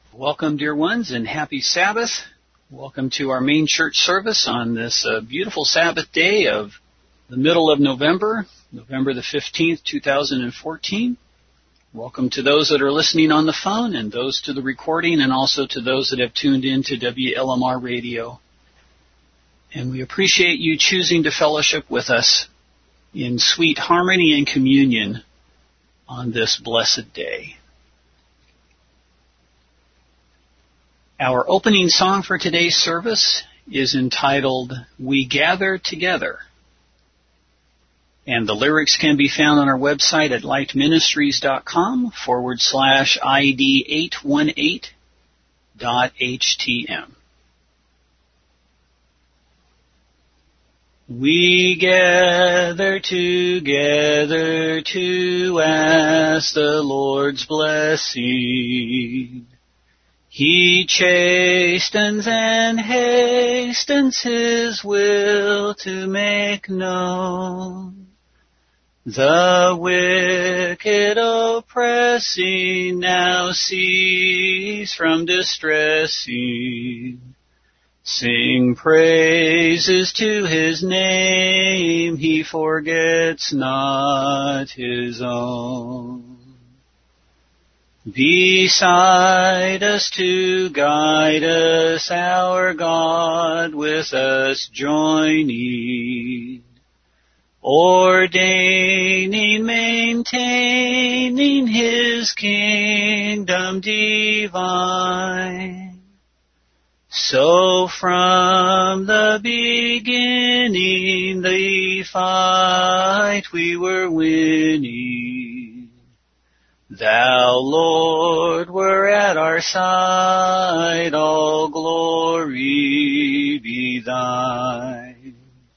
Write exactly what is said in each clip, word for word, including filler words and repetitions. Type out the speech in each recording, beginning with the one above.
Welcome, dear ones, and happy Sabbath. Welcome to our main church service on this uh, beautiful Sabbath day of the middle of November, November the fifteenth, two thousand fourteen. Welcome to those that are listening on the phone and those to the recording and also to those that have tuned in to W L M R Radio. And we appreciate you choosing to fellowship with us in sweet harmony and communion on this blessed day. Our opening song for today's service is entitled, We Gather Together. And the lyrics can be found on our website at lightministries.com forward slash ID 818 dot HTM. We gather together to ask the Lord's blessing. He chastens and hastens His will to make known. The wicked oppressing now cease from distressing. Sing praises to His name, He forgets not His own. Beside us to guide us, our God with us joining, ordaining, maintaining His kingdom divine. So from the beginning the fight we were winning. Thou, Lord, were at our side, all glory be Thine.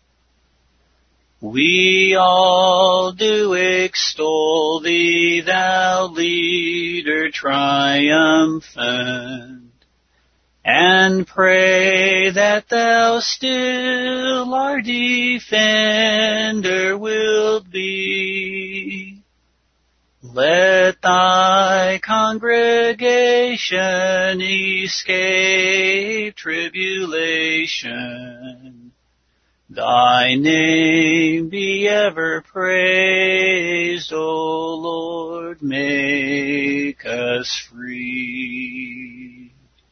We all do extol Thee, Thou leader triumphant, and pray that Thou still our defender wilt be. Let Thy congregation escape tribulation. Thy name be ever praised, O Lord, make us free.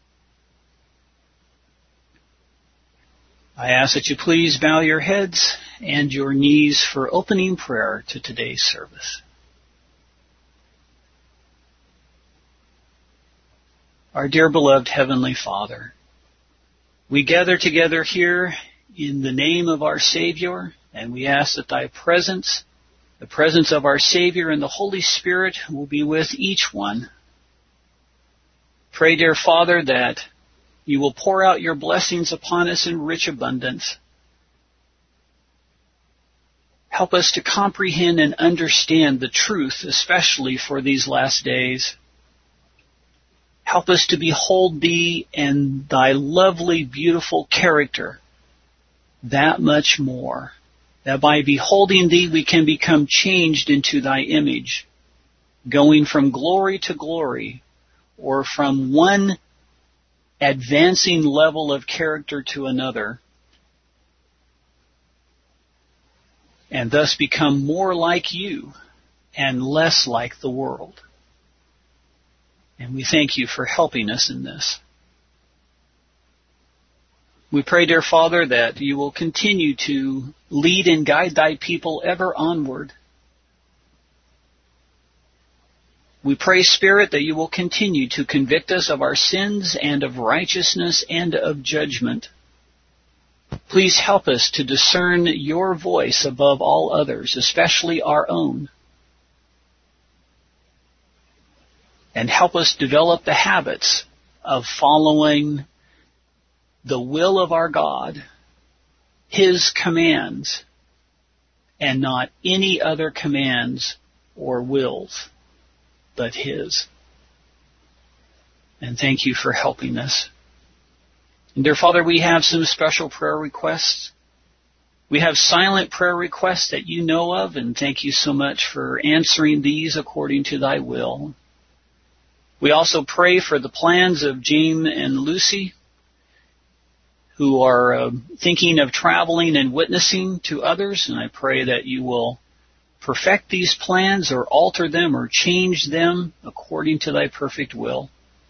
I ask that you please bow your heads and your knees for opening prayer to today's service. Our dear beloved Heavenly Father, we gather together here in the name of our Savior, and we ask that Thy presence, the presence of our Savior and the Holy Spirit will be with each one. Pray, dear Father, that You will pour out Your blessings upon us in rich abundance. Help us to comprehend and understand the truth, especially for these last days. Help us to behold Thee and Thy lovely, beautiful character that much more, that by beholding Thee we can become changed into Thy image, going from glory to glory, or from one advancing level of character to another, and thus become more like You and less like the world. And we thank You for helping us in this. We pray, dear Father, that You will continue to lead and guide Thy people ever onward. We pray, Spirit, that You will continue to convict us of our sins and of righteousness and of judgment. Please help us to discern Your voice above all others, especially our own. And help us develop the habits of following the will of our God, His commands, and not any other commands or wills, but His. And thank You for helping us. And dear Father, we have some special prayer requests. We have silent prayer requests that You know of, and thank You so much for answering these according to Thy will. We also pray for the plans of James and Lucy, who are uh, thinking of traveling and witnessing to others, and I pray that you will perfect these plans or alter them or change them according to thy perfect will.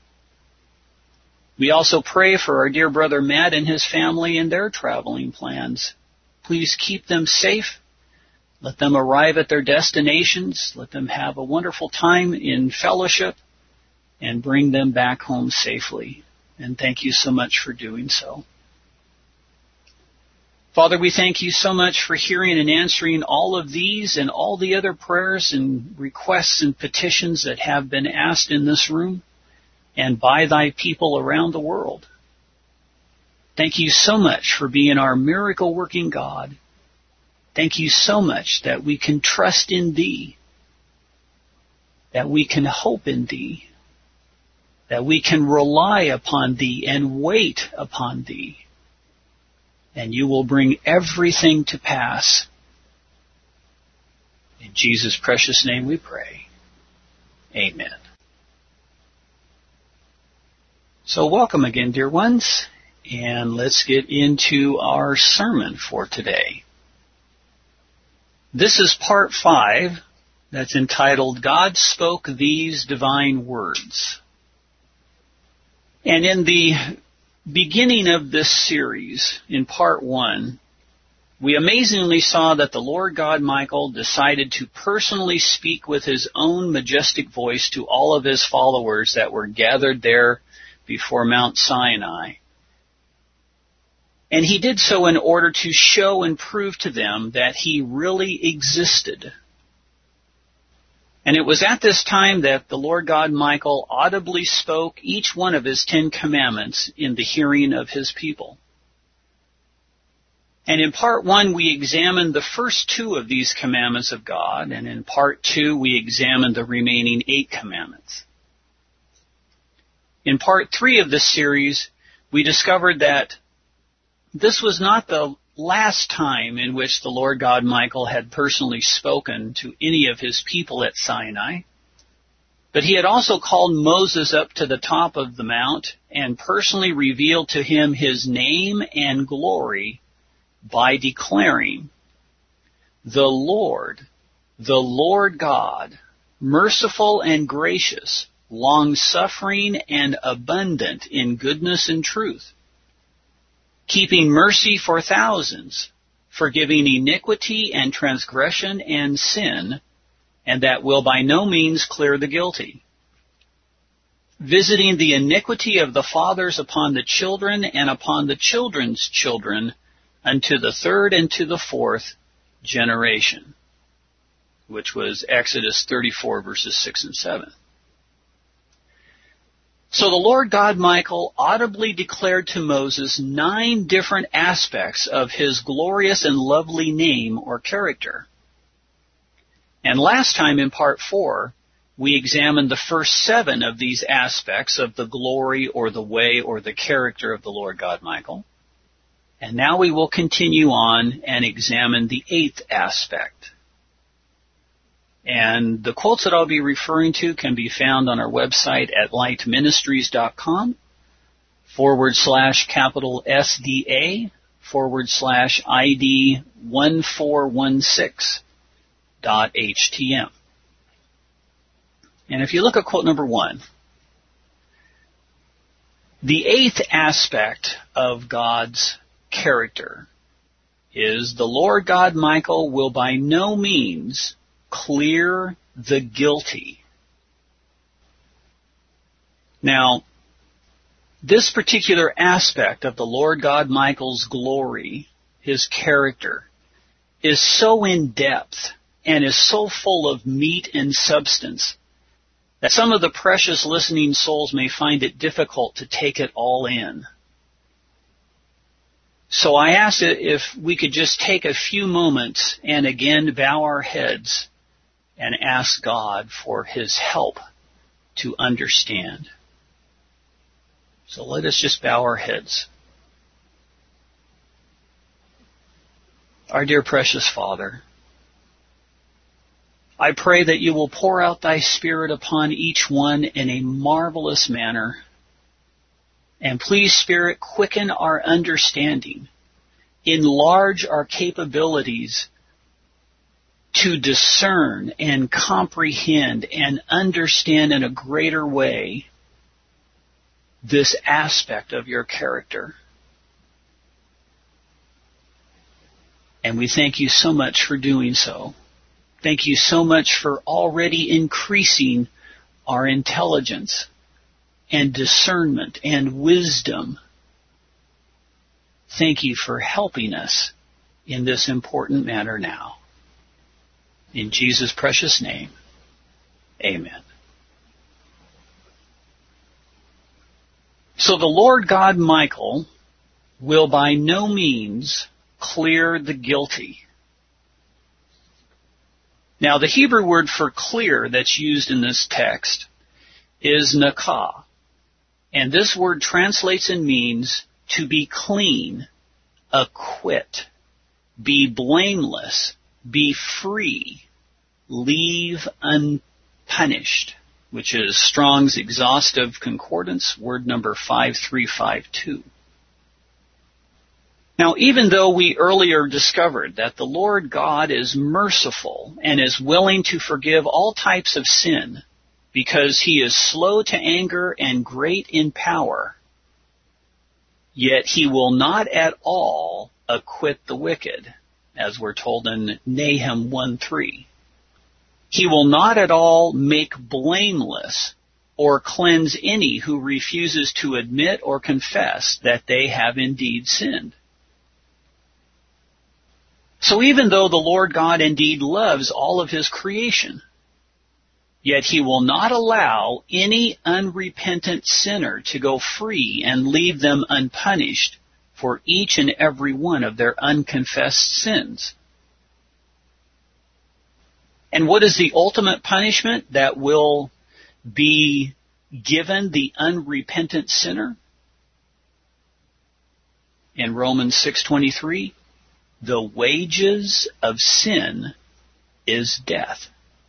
We also pray for our dear brother Matt and his family and their traveling plans. Please keep them safe. Let them arrive at their destinations. Let them have a wonderful time in fellowship and bring them back home safely. And thank you so much for doing so. Father, we thank you so much for hearing and answering all of these and all the other prayers and requests and petitions that have been asked in this room and by thy people around the world. Thank you so much for being our miracle-working God. Thank you so much that we can trust in thee, that we can hope in thee, that we can rely upon thee and wait upon thee. And you will bring everything to pass. In Jesus' precious name we pray. Amen. So welcome again, dear ones, and let's get into our sermon for today. This is part five that's entitled, God Spoke These Divine Words. And in the beginning of this series, in part one, we amazingly saw that the Lord God Michael decided to personally speak with his own majestic voice to all of his followers that were gathered there before Mount Sinai. And he did so in order to show and prove to them that he really existed. And it was at this time that the Lord God Michael audibly spoke each one of his Ten Commandments in the hearing of his people. And in part one, we examined the first two of these commandments of God, and in part two, we examined the remaining eight commandments. In part three of this series, we discovered that this was not the last time in which the Lord God Michael had personally spoken to any of his people at Sinai, but he had also called Moses up to the top of the mount and personally revealed to him his name and glory by declaring, "The Lord, the Lord God, merciful and gracious, long-suffering and abundant in goodness and truth, keeping mercy for thousands, forgiving iniquity and transgression and sin, and that will by no means clear the guilty, visiting the iniquity of the fathers upon the children and upon the children's children unto the third and to the fourth generation," which was Exodus thirty-four, verses six and seven. So the Lord God Michael audibly declared to Moses nine different aspects of his glorious and lovely name or character. And last time in part four, we examined the first seven of these aspects of the glory or the way or the character of the Lord God Michael. And now we will continue on and examine the eighth aspect. And the quotes that I'll be referring to can be found on our website at lightministries.com forward slash capital S D A forward slash ID one four one six dot H T M. And if you look at quote number one, the eighth aspect of God's character is the Lord God Michael will by no means clear the guilty. Now, this particular aspect of the Lord God Michael's glory, his character, is so in depth and is so full of meat and substance that some of the precious listening souls may find it difficult to take it all in. So I asked if we could just take a few moments and again bow our heads and ask God for his help to understand. So let us just bow our heads. Our dear precious Father, I pray that you will pour out thy Spirit upon each one in a marvelous manner. And please, Spirit, quicken our understanding. Enlarge our capabilities to discern and comprehend and understand in a greater way this aspect of your character. And we thank you so much for doing so. Thank you so much for already increasing our intelligence and discernment and wisdom. Thank you for helping us in this important matter now. In Jesus' precious name, amen. So the Lord God Michael will by no means clear the guilty. Now, the Hebrew word for clear that's used in this text is nakah. And this word translates and means to be clean, acquit, be blameless, be free, leave unpunished, which is Strong's Exhaustive Concordance, word number five three five two. Now, even though we earlier discovered that the Lord God is merciful and is willing to forgive all types of sin because he is slow to anger and great in power, yet he will not at all acquit the wicked, as we're told in Nahum one three. He will not at all make blameless or cleanse any who refuses to admit or confess that they have indeed sinned. So even though the Lord God indeed loves all of his creation, yet he will not allow any unrepentant sinner to go free and leave them unpunished for each and every one of their unconfessed sins. And what is the ultimate punishment that will be given the unrepentant sinner? In Romans six twenty-three, the wages of sin is death.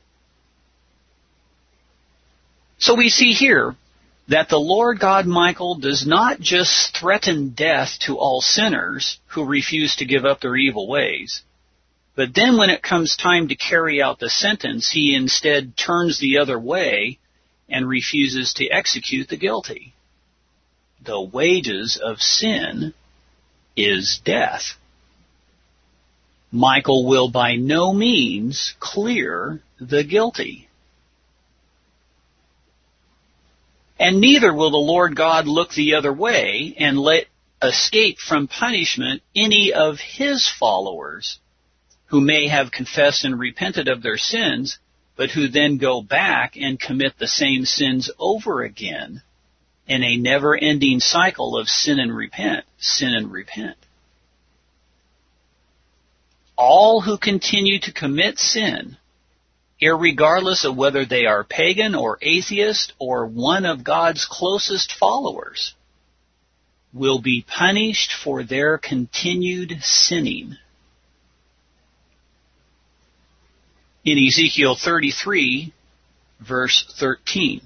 So we see here that the Lord God Michael does not just threaten death to all sinners who refuse to give up their evil ways, but then when it comes time to carry out the sentence, he instead turns the other way and refuses to execute the guilty. The wages of sin is death. Michael will by no means clear the guilty. And neither will the Lord God look the other way and let escape from punishment any of his followers who may have confessed and repented of their sins, but who then go back and commit the same sins over again in a never-ending cycle of sin and repent, sin and repent. All who continue to commit sin, irregardless of whether they are pagan or atheist or one of God's closest followers, will be punished for their continued sinning. In Ezekiel thirty-three, verse thirteen,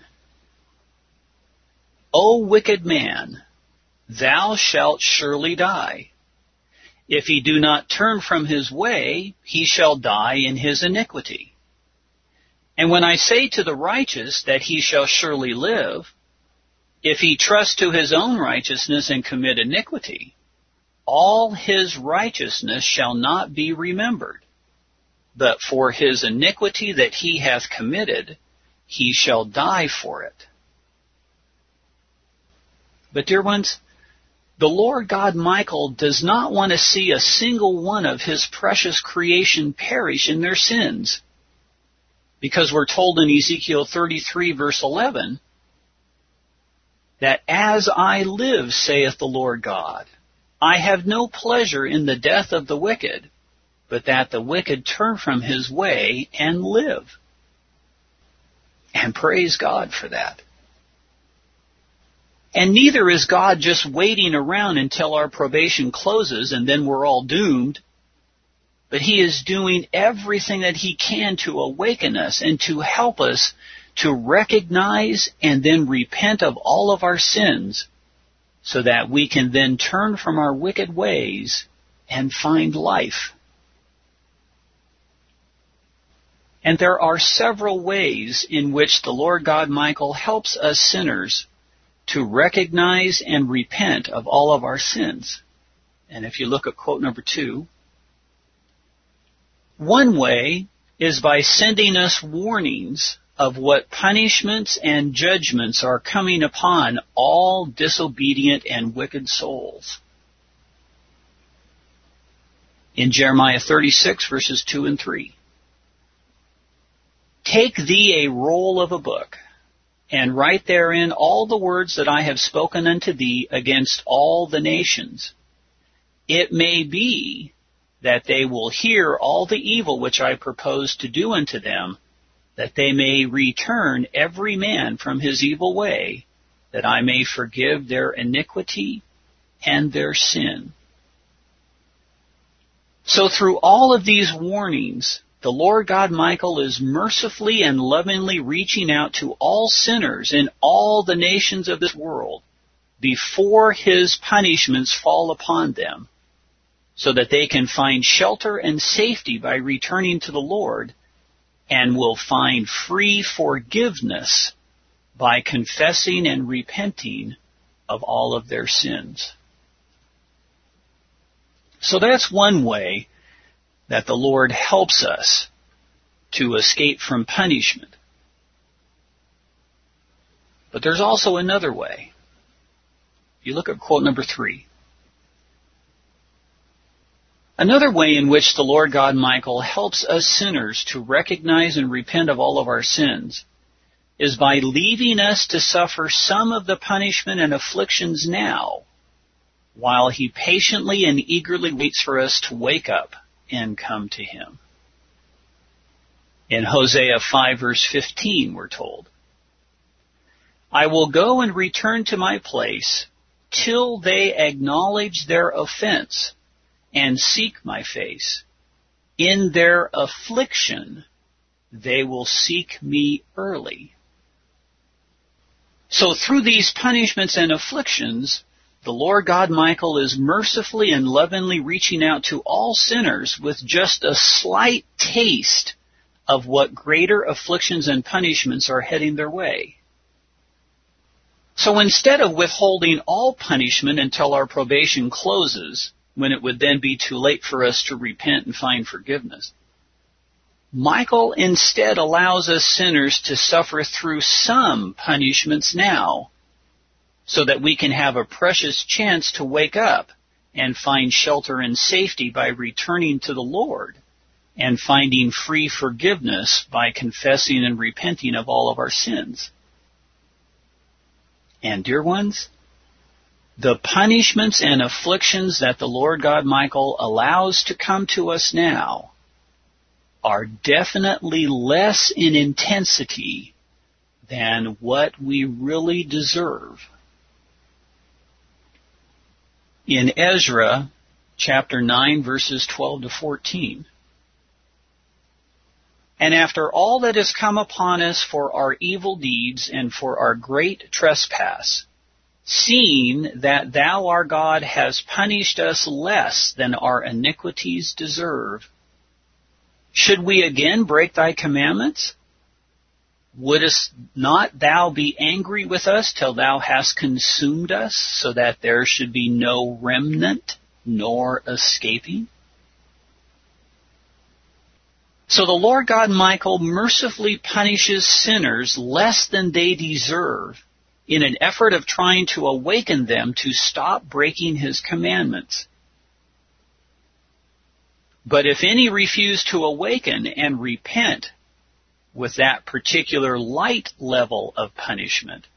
O wicked man, thou shalt surely die. If he do not turn from his way, he shall die in his iniquity. And when I say to the righteous that he shall surely live, if he trust to his own righteousness and commit iniquity, all his righteousness shall not be remembered. But for his iniquity that he hath committed, he shall die for it. But dear ones, the Lord God Michael does not want to see a single one of his precious creation perish in their sins. Because we're told in Ezekiel thirty-three, verse eleven, that as I live, saith the Lord God, I have no pleasure in the death of the wicked, but that the wicked turn from his way and live. And praise God for that. And neither is God just waiting around until our probation closes and then we're all doomed. but he is doing everything that he can to awaken us and to help us to recognize and then repent of all of our sins so that we can then turn from our wicked ways and find life. And there are several ways in which the Lord God Michael helps us sinners to recognize and repent of all of our sins. And if you look at quote number two, one way is by sending us warnings of what punishments and judgments are coming upon all disobedient and wicked souls. In Jeremiah thirty-six, verses two and three, take thee a roll of a book, and write therein all the words that I have spoken unto thee against all the nations. It may be that they will hear all the evil which I propose to do unto them, that they may return every man from his evil way, that I may forgive their iniquity and their sin. So through all of these warnings, the Lord God Michael is mercifully and lovingly reaching out to all sinners in all the nations of this world before his punishments fall upon them, so that they can find shelter and safety by returning to the Lord, and will find free forgiveness by confessing and repenting of all of their sins. So that's one way that the Lord helps us to escape from punishment. But there's also another way. If you look at quote number three, another way in which the Lord God Michael helps us sinners to recognize and repent of all of our sins is by leaving us to suffer some of the punishment and afflictions now, while he patiently and eagerly waits for us to wake up and come to him. In Hosea five, verse fifteen, we're told, I will go and return to my place till they acknowledge their offense and seek my face. In their affliction, they will seek me early. So through these punishments and afflictions, the Lord God Michael is mercifully and lovingly reaching out to all sinners with just a slight taste of what greater afflictions and punishments are heading their way. So instead of withholding all punishment until our probation closes, when it would then be too late for us to repent and find forgiveness, Michael instead allows us sinners to suffer through some punishments now, so that we can have a precious chance to wake up and find shelter and safety by returning to the Lord and finding free forgiveness by confessing and repenting of all of our sins. And dear ones, the punishments and afflictions that the Lord God Michael allows to come to us now are definitely less in intensity than what we really deserve. In Ezra chapter nine, verses twelve to fourteen, and after all that has come upon us for our evil deeds and for our great trespass, seeing that thou, our God, hast punished us less than our iniquities deserve, should we again break thy commandments? Wouldest not thou be angry with us till thou hast consumed us, so that there should be no remnant nor escaping? So the Lord God Michael mercifully punishes sinners less than they deserve in an effort of trying to awaken them to stop breaking his commandments. But if any refuse to awaken and repent with that particular light level of punishment,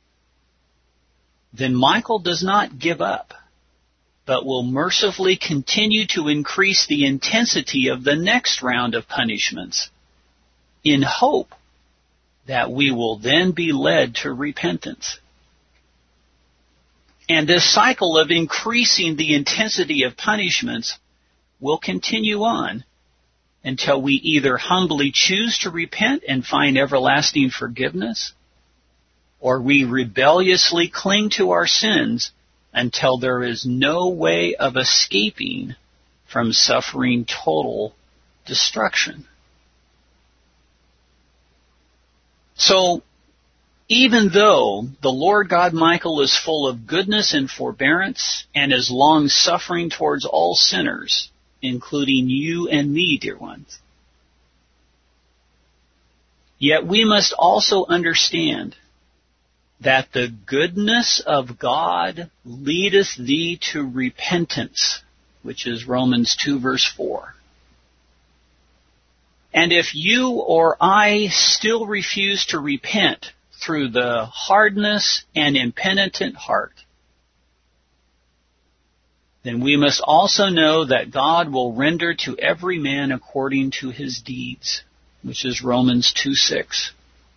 then Michael does not give up, but will mercifully continue to increase the intensity of the next round of punishments in hope that we will then be led to repentance. And this cycle of increasing the intensity of punishments will continue on until we either humbly choose to repent and find everlasting forgiveness, or we rebelliously cling to our sins until there is no way of escaping from suffering total destruction. So, even though the Lord God Michael is full of goodness and forbearance and is long-suffering towards all sinners, including you and me, dear ones, yet we must also understand that the goodness of God leadeth thee to repentance, which is Romans two verse four. And if you or I still refuse to repent through the hardness and impenitent heart, then we must also know that God will render to every man according to his deeds, which is Romans two six.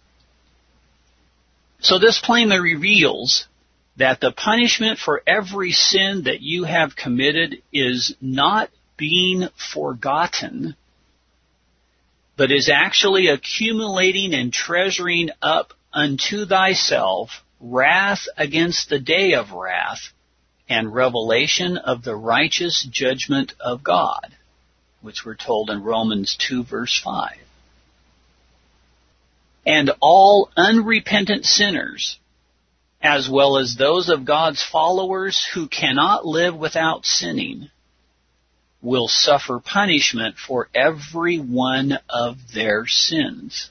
So this plainly reveals that the punishment for every sin that you have committed is not being forgotten, but is actually accumulating and treasuring up unto thyself wrath against the day of wrath and revelation of the righteous judgment of God, which we're told in Romans two verse five. And all unrepentant sinners, as well as those of God's followers who cannot live without sinning, will suffer punishment for every one of their sins.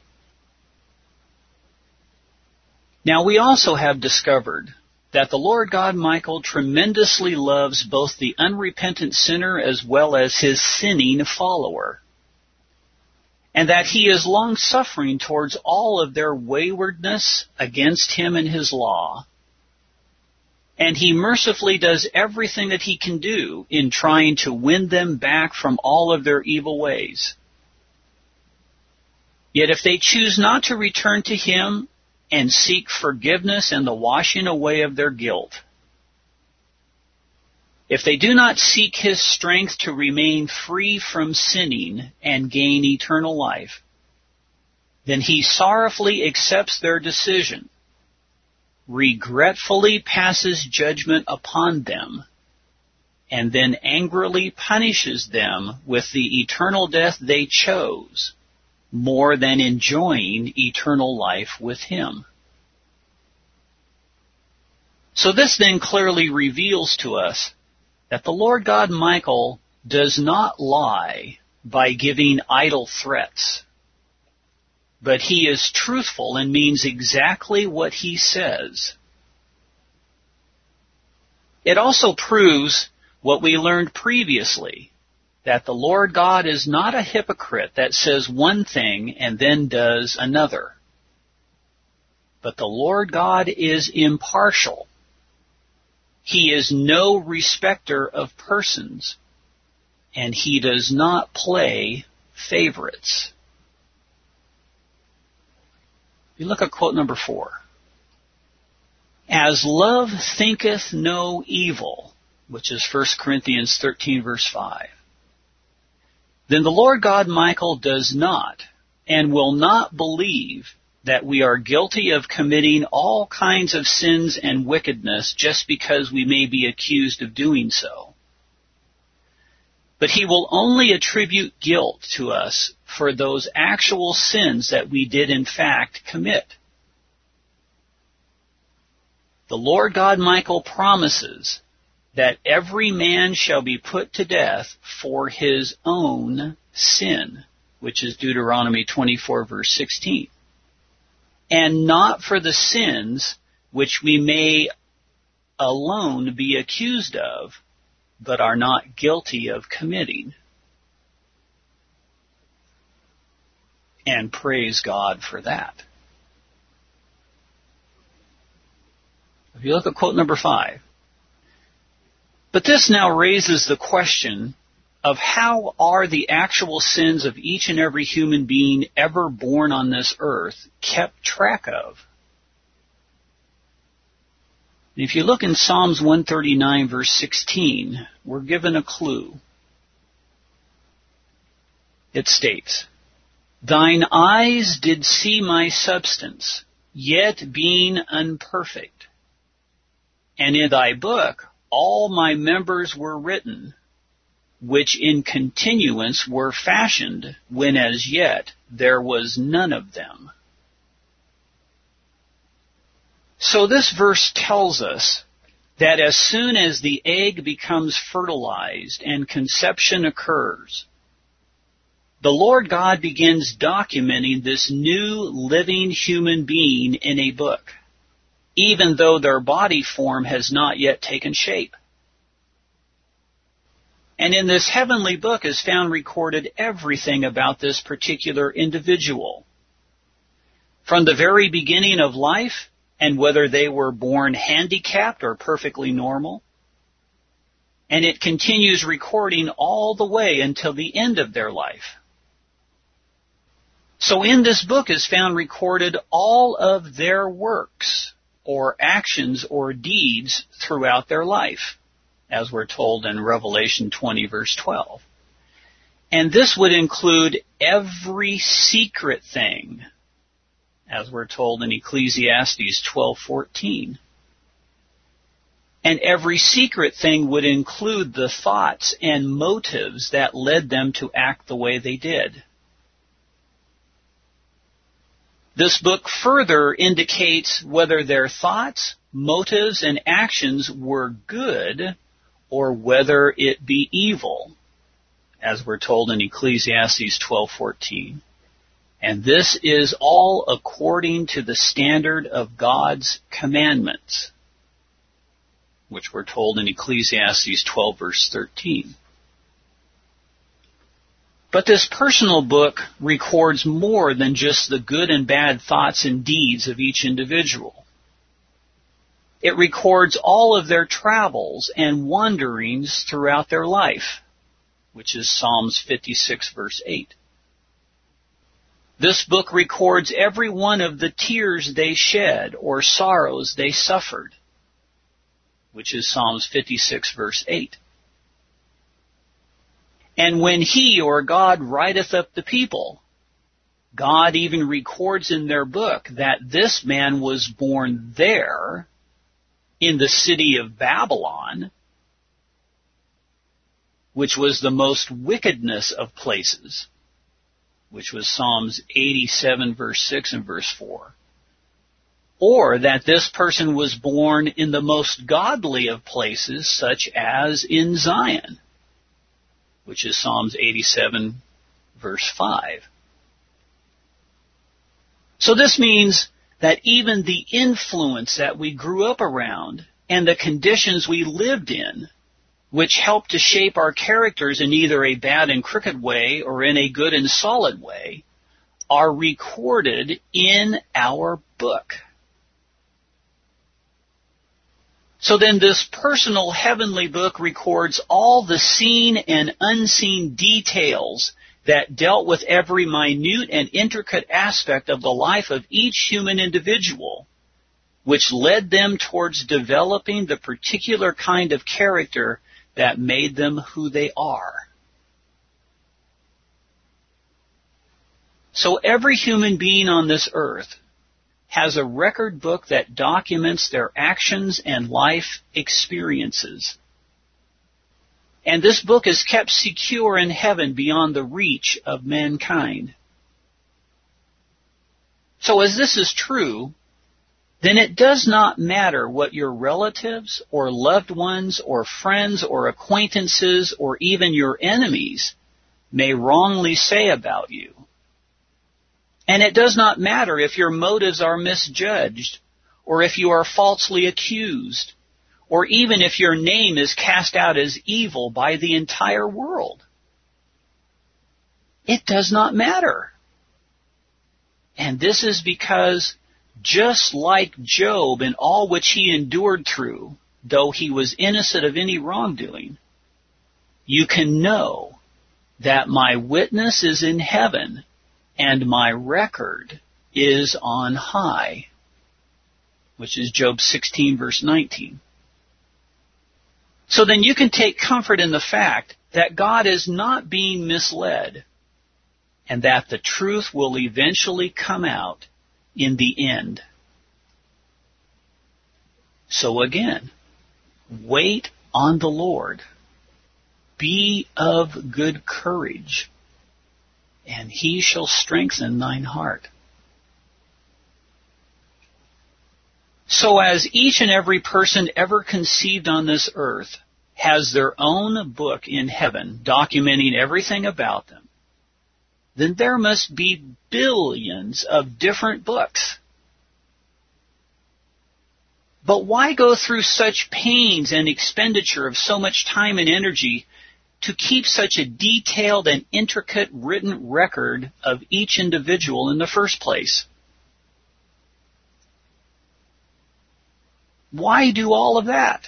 Now we also have discovered that the Lord God Michael tremendously loves both the unrepentant sinner as well as his sinning follower, and that he is long-suffering towards all of their waywardness against him and his law. And he mercifully does everything that he can do in trying to win them back from all of their evil ways. Yet if they choose not to return to him and seek forgiveness and the washing away of their guilt, if they do not seek his strength to remain free from sinning and gain eternal life, then he sorrowfully accepts their decision, regretfully passes judgment upon them, and then angrily punishes them with the eternal death they chose, more than enjoying eternal life with him. So this then clearly reveals to us that the Lord God Michael does not lie by giving idle threats, but he is truthful and means exactly what he says. It also proves what we learned previously, that the Lord God is not a hypocrite that says one thing and then does another. But the Lord God is impartial. He is no respecter of persons, and he does not play favorites. You look at quote number four. As love thinketh no evil, which is First Corinthians thirteen verse five, then the Lord God Michael does not and will not believe that we are guilty of committing all kinds of sins and wickedness just because we may be accused of doing so. But he will only attribute guilt to us for those actual sins that we did in fact commit. The Lord God Michael promises that every man shall be put to death for his own sin, which is Deuteronomy twenty-four verse sixteen. And not for the sins which we may alone be accused of, but are not guilty of committing. And praise God for that. If you look at quote number five. But this now raises the question of how are the actual sins of each and every human being ever born on this earth kept track of? If you look in Psalms one thirty-nine verse sixteen, we're given a clue. it states, "Thine eyes did see my substance, yet being unperfect. And in thy book all my members were written, which in continuance were fashioned, when as yet there was none of them." So this verse tells us that as soon as the egg becomes fertilized and conception occurs, the Lord God begins documenting this new living human being in a book, even though their body form has not yet taken shape. And in this heavenly book is found recorded everything about this particular individual, from the very beginning of life, and whether they were born handicapped or perfectly normal. And it continues recording all the way until the end of their life. So in this book is found recorded all of their works, or actions, or deeds throughout their life, as we're told in Revelation twenty, verse twelve. And this would include every secret thing, as we're told in Ecclesiastes twelve fourteen. And every secret thing would include the thoughts and motives that led them to act the way they did. This book further indicates whether their thoughts, motives, and actions were good or whether it be evil, as we're told in Ecclesiastes twelve fourteen. And this is all according to the standard of God's commandments, which we're told in Ecclesiastes twelve, verse thirteen. But this personal book records more than just the good and bad thoughts and deeds of each individual. It records all of their travels and wanderings throughout their life, which is Psalms fifty-six, verse eight. This book records every one of the tears they shed or sorrows they suffered, which is Psalms fifty-six, verse eight. And when he or God writeth up the people, God even records in their book that this man was born there in the city of Babylon, which was the most wickedness of places, which was Psalms eighty-seven, verse six and verse four. Or that this person was born in the most godly of places, such as in Zion, which is Psalms eighty-seven, verse five. So this means that even the influence that we grew up around and the conditions we lived in, which help to shape our characters in either a bad and crooked way or in a good and solid way, are recorded in our book. So then this personal heavenly book records all the seen and unseen details that dealt with every minute and intricate aspect of the life of each human individual, which led them towards developing the particular kind of character that made them who they are. So every human being on this earth has a record book that documents their actions and life experiences. And this book is kept secure in heaven beyond the reach of mankind. So as this is true, then it does not matter what your relatives or loved ones or friends or acquaintances or even your enemies may wrongly say about you. And it does not matter if your motives are misjudged, or if you are falsely accused, or even if your name is cast out as evil by the entire world. It does not matter. And this is because just like Job in all which he endured through, though he was innocent of any wrongdoing, you can know that my witness is in heaven and my record is on high, which is Job sixteen, verse nineteen. So then you can take comfort in the fact that God is not being misled, and that the truth will eventually come out in the end. So again, wait on the Lord. Be of good courage, and he shall strengthen thine heart. So as each and every person ever conceived on this earth has their own book in heaven documenting everything about them, then there must be billions of different books. But why go through such pains and expenditure of so much time and energy to keep such a detailed and intricate written record of each individual in the first place? Why do all of that?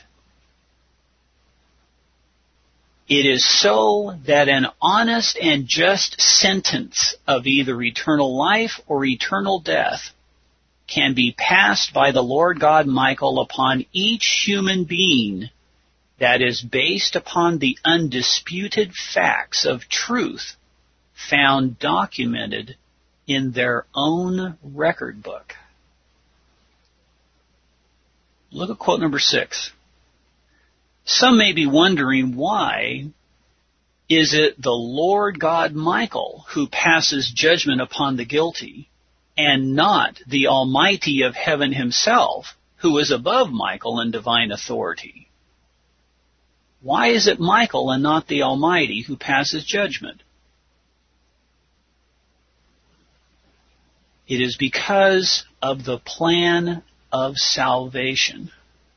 It is so that an honest and just sentence of either eternal life or eternal death can be passed by the Lord God Michael upon each human being that is based upon the undisputed facts of truth found documented in their own record book. Look at quote number six. Some may be wondering, why is it the Lord God Michael who passes judgment upon the guilty, and not the Almighty of heaven himself, who is above Michael in divine authority? Why is it Michael and not the Almighty who passes judgment? It is because of the plan of salvation.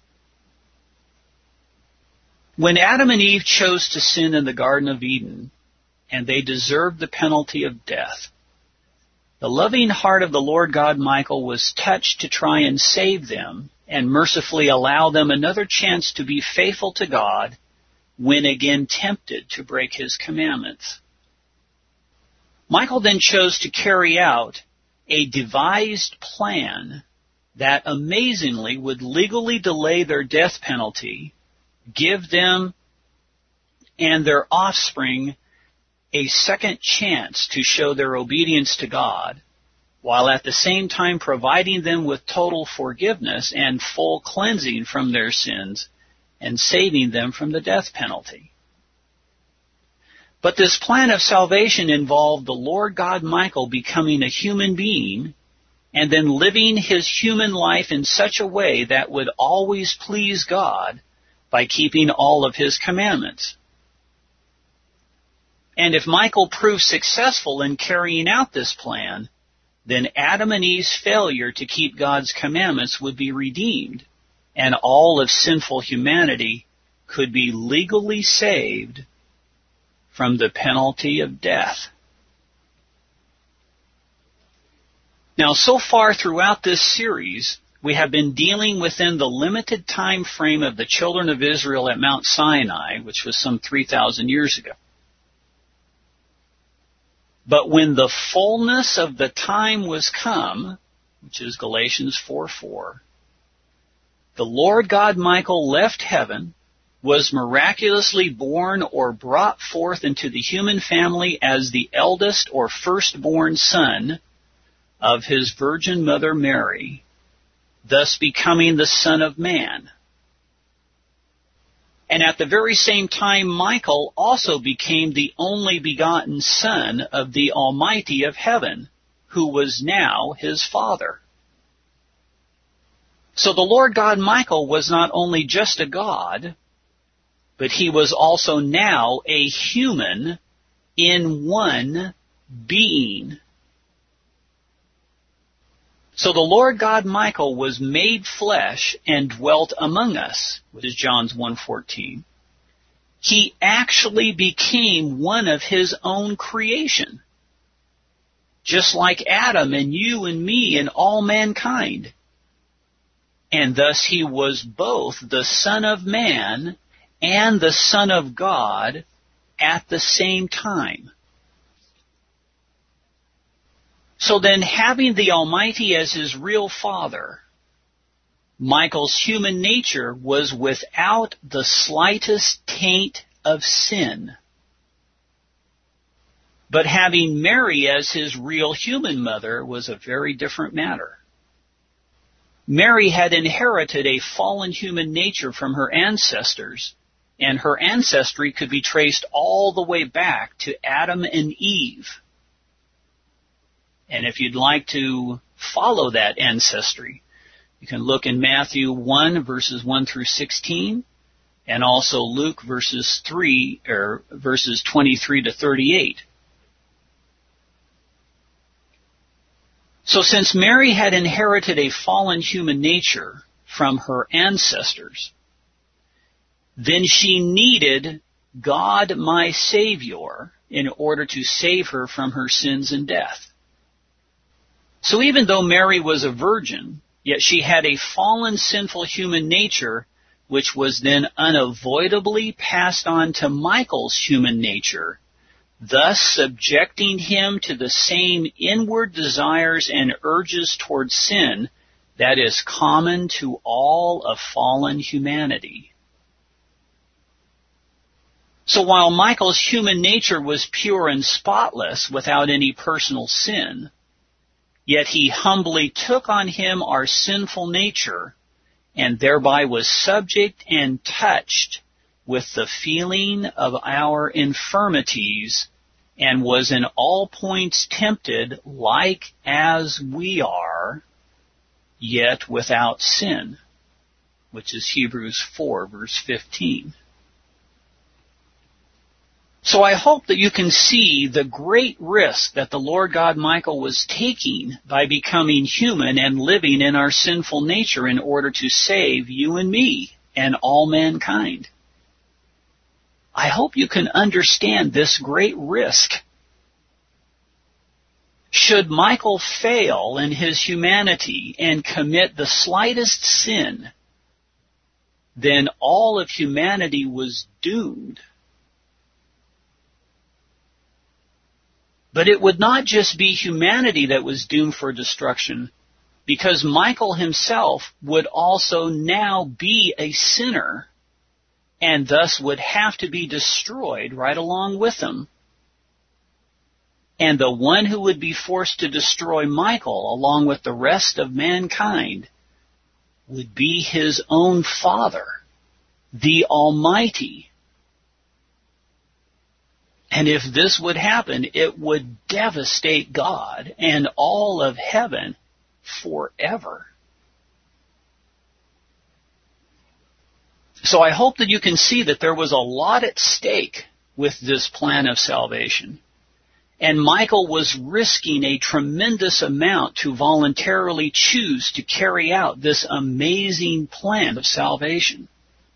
When Adam and Eve chose to sin in the Garden of Eden, and they deserved the penalty of death, the loving heart of the Lord God Michael was touched to try and save them and mercifully allow them another chance to be faithful to God when again tempted to break his commandments. Michael then chose to carry out a devised plan that amazingly would legally delay their death penalty, give them and their offspring a second chance to show their obedience to God, while at the same time providing them with total forgiveness and full cleansing from their sins and saving them from the death penalty. But this plan of salvation involved the Lord God Michael becoming a human being and then living his human life in such a way that would always please God by keeping all of his commandments. And if Michael proved successful in carrying out this plan, then Adam and Eve's failure to keep God's commandments would be redeemed, and all of sinful humanity could be legally saved from the penalty of death. Now, so far throughout this series, we have been dealing within the limited time frame of the children of Israel at Mount Sinai, which was some three thousand years ago. But when the fullness of the time was come, which is Galatians four four, the Lord God Michael left heaven, was miraculously born or brought forth into the human family as the eldest or firstborn son of his virgin mother Mary, thus becoming the Son of Man. And at the very same time, Michael also became the only begotten Son of the Almighty of heaven, who was now his Father. So the Lord God Michael was not only just a God, but he was also now a human in one being. So the Lord God Michael was made flesh and dwelt among us, which is John one fourteen. He actually became one of his own creation, just like Adam and you and me and all mankind. And thus he was both the Son of Man and the Son of God at the same time. So then, having the Almighty as his real Father, Michael's human nature was without the slightest taint of sin. But having Mary as his real human mother was a very different matter. Mary had inherited a fallen human nature from her ancestors, and her ancestry could be traced all the way back to Adam and Eve. And if you'd like to follow that ancestry, you can look in Matthew one, verses one through sixteen, and also Luke verses three or verses twenty-three to thirty-eight. So since Mary had inherited a fallen human nature from her ancestors, then she needed God, my Savior, in order to save her from her sins and death. So even though Mary was a virgin, yet she had a fallen, sinful human nature, which was then unavoidably passed on to Michael's human nature, thus subjecting him to the same inward desires and urges toward sin that is common to all of fallen humanity. So while Michael's human nature was pure and spotless without any personal sin, yet he humbly took on him our sinful nature and thereby was subject and touched with the feeling of our infirmities, and was in all points tempted like as we are, yet without sin, which is Hebrews four, verse fifteen. So I hope that you can see the great risk that the Lord God Michael was taking by becoming human and living in our sinful nature in order to save you and me and all mankind. I hope you can understand this great risk. Should Michael fail in his humanity and commit the slightest sin, then all of humanity was doomed. But it would not just be humanity that was doomed for destruction, because Michael himself would also now be a sinner, and thus would have to be destroyed right along with him. And the one who would be forced to destroy Michael, along with the rest of mankind, would be his own Father, the Almighty. And if this would happen, it would devastate God and all of heaven forever. So I hope that you can see that there was a lot at stake with this plan of salvation. And Michael was risking a tremendous amount to voluntarily choose to carry out this amazing plan of salvation.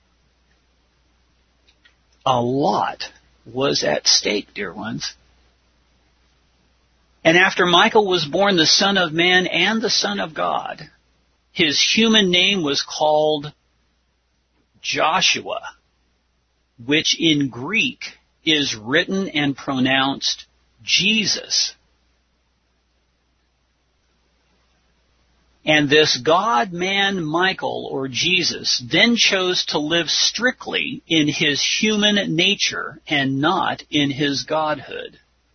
A lot was at stake, dear ones. And after Michael was born the Son of Man and the Son of God, his human name was called Joshua, which in Greek is written and pronounced Jesus. And this God-man Michael, or Jesus, then chose to live strictly in his human nature and not in his godhood.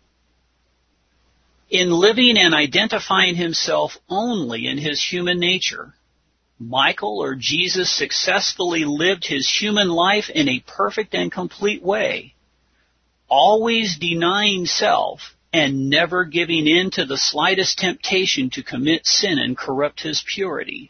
In living and identifying himself only in his human nature, Michael, or Jesus, successfully lived his human life in a perfect and complete way, always denying self and never giving in to the slightest temptation to commit sin and corrupt his purity.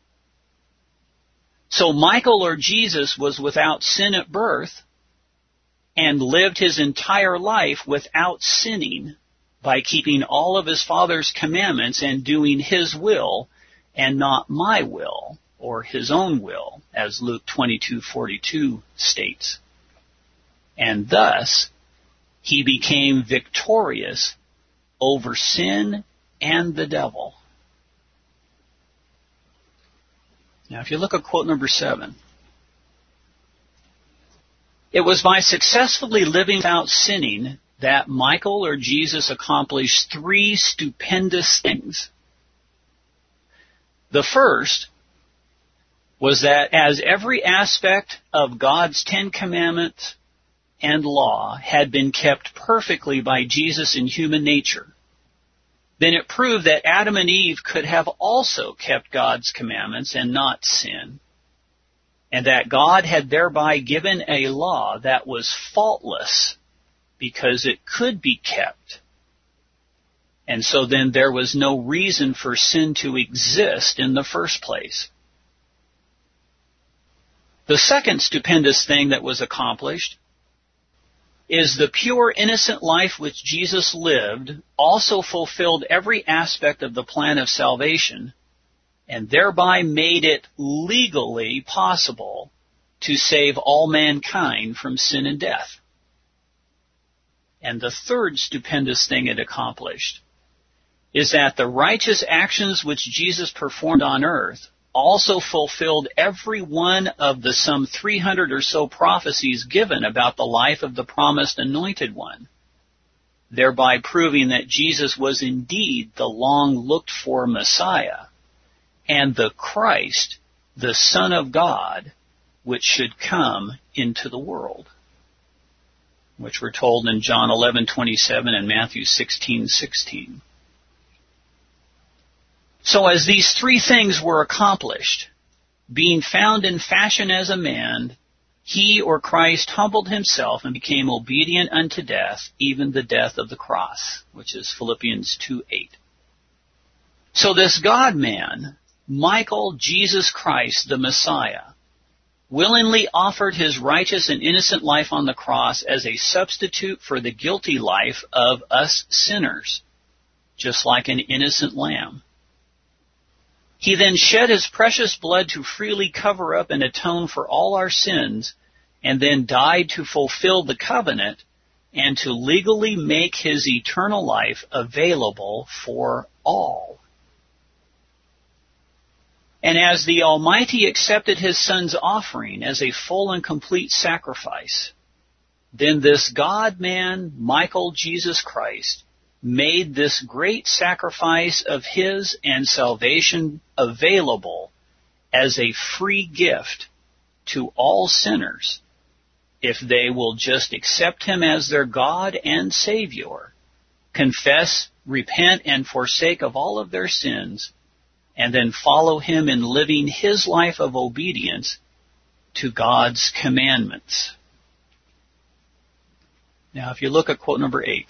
So Michael, or Jesus, was without sin at birth and lived his entire life without sinning by keeping all of his Father's commandments and doing his will and not my will, or his own will, as Luke twenty-two forty-two states. And thus, he became victorious over sin and the devil. Now, if you look at quote number seven, it was by successfully living without sinning that Michael, or Jesus, accomplished three stupendous things. The first was that as every aspect of God's Ten Commandments and law had been kept perfectly by Jesus in human nature, then it proved that Adam and Eve could have also kept God's commandments and not sin, and that God had thereby given a law that was faultless because it could be kept. And so then there was no reason for sin to exist in the first place. The second stupendous thing that was accomplished is the pure, innocent life which Jesus lived also fulfilled every aspect of the plan of salvation and thereby made it legally possible to save all mankind from sin and death. And the third stupendous thing it accomplished is that the righteous actions which Jesus performed on earth also fulfilled every one of the some three hundred or so prophecies given about the life of the promised anointed one, thereby proving that Jesus was indeed the long-looked-for Messiah and the Christ, the Son of God, which should come into the world, which we're told in John eleven twenty-seven and Matthew sixteen sixteen. So as these three things were accomplished, being found in fashion as a man, he or Christ humbled himself and became obedient unto death, even the death of the cross, which is Philippians two eight. So this God-man, Michael Jesus Christ, the Messiah, willingly offered his righteous and innocent life on the cross as a substitute for the guilty life of us sinners, just like an innocent lamb. He then shed his precious blood to freely cover up and atone for all our sins, and then died to fulfill the covenant and to legally make his eternal life available for all. And as the Almighty accepted his Son's offering as a full and complete sacrifice, then this God-man, Michael Jesus Christ, made this great sacrifice of his and salvation available as a free gift to all sinners if they will just accept him as their God and Savior, confess, repent, and forsake of all of their sins, and then follow him in living his life of obedience to God's commandments. Now, if you look at quote number eight,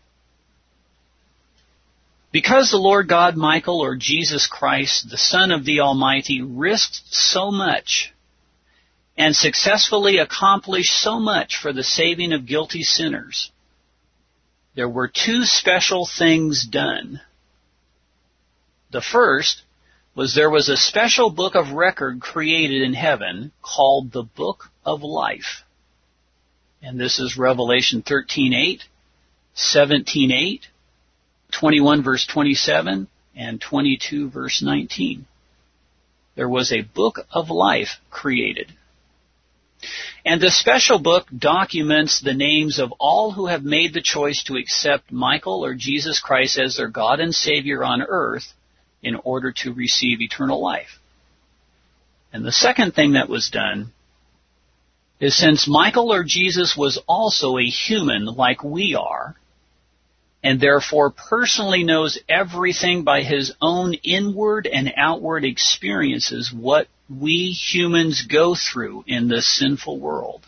because the Lord God Michael, or Jesus Christ, the Son of the Almighty, risked so much and successfully accomplished so much for the saving of guilty sinners, there were two special things done. The first was there was a special book of record created in heaven called the Book of Life. And this is Revelation thirteen eight, seventeen eight, twenty-one verse twenty-seven, and twenty-two verse nineteen. There was a book of life created. And the special book documents the names of all who have made the choice to accept Michael or Jesus Christ as their God and Savior on earth in order to receive eternal life. And the second thing that was done is, since Michael or Jesus was also a human like we are, and therefore personally knows everything by his own inward and outward experiences, what we humans go through in this sinful world.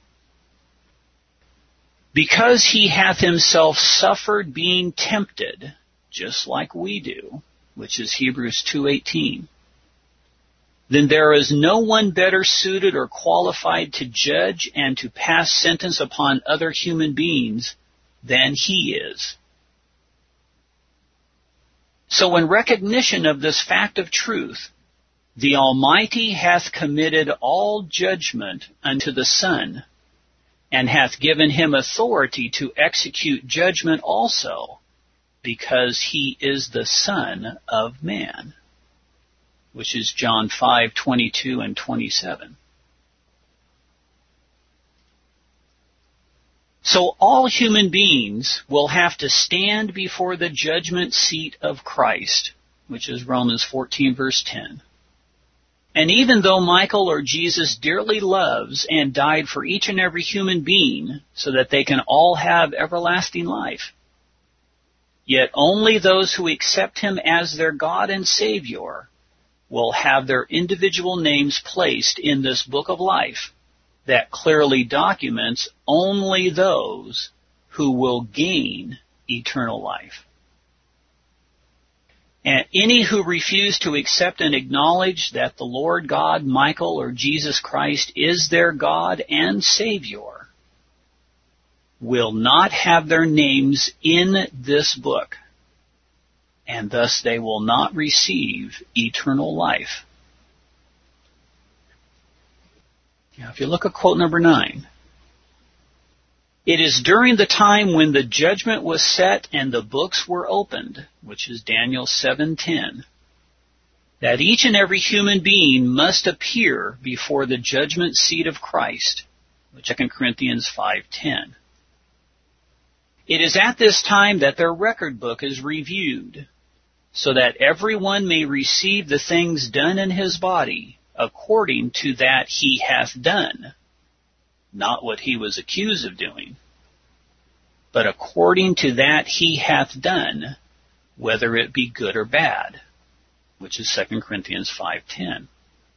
Because he hath himself suffered being tempted, just like we do, which is Hebrews two eighteen, then there is no one better suited or qualified to judge and to pass sentence upon other human beings than he is. So in recognition of this fact of truth, the Almighty hath committed all judgment unto the Son, and hath given him authority to execute judgment also, because he is the Son of Man, which is John five twenty-two and twenty-seven. So all human beings will have to stand before the judgment seat of Christ, which is Romans fourteen verse ten. And even though Michael or Jesus dearly loves and died for each and every human being so that they can all have everlasting life, yet only those who accept him as their God and Savior will have their individual names placed in this book of life that clearly documents only those who will gain eternal life. And any who refuse to accept and acknowledge that the Lord God, Michael, or Jesus Christ is their God and Savior will not have their names in this book, and thus they will not receive eternal life. Now, if you look at quote number nine, it is during the time when the judgment was set and the books were opened, which is Daniel seven ten, that each and every human being must appear before the judgment seat of Christ, Second Corinthians five ten. It is at this time that their record book is reviewed, so that everyone may receive the things done in his body according to that he hath done, not what he was accused of doing, but according to that he hath done, whether it be good or bad, which is Second Corinthians five ten.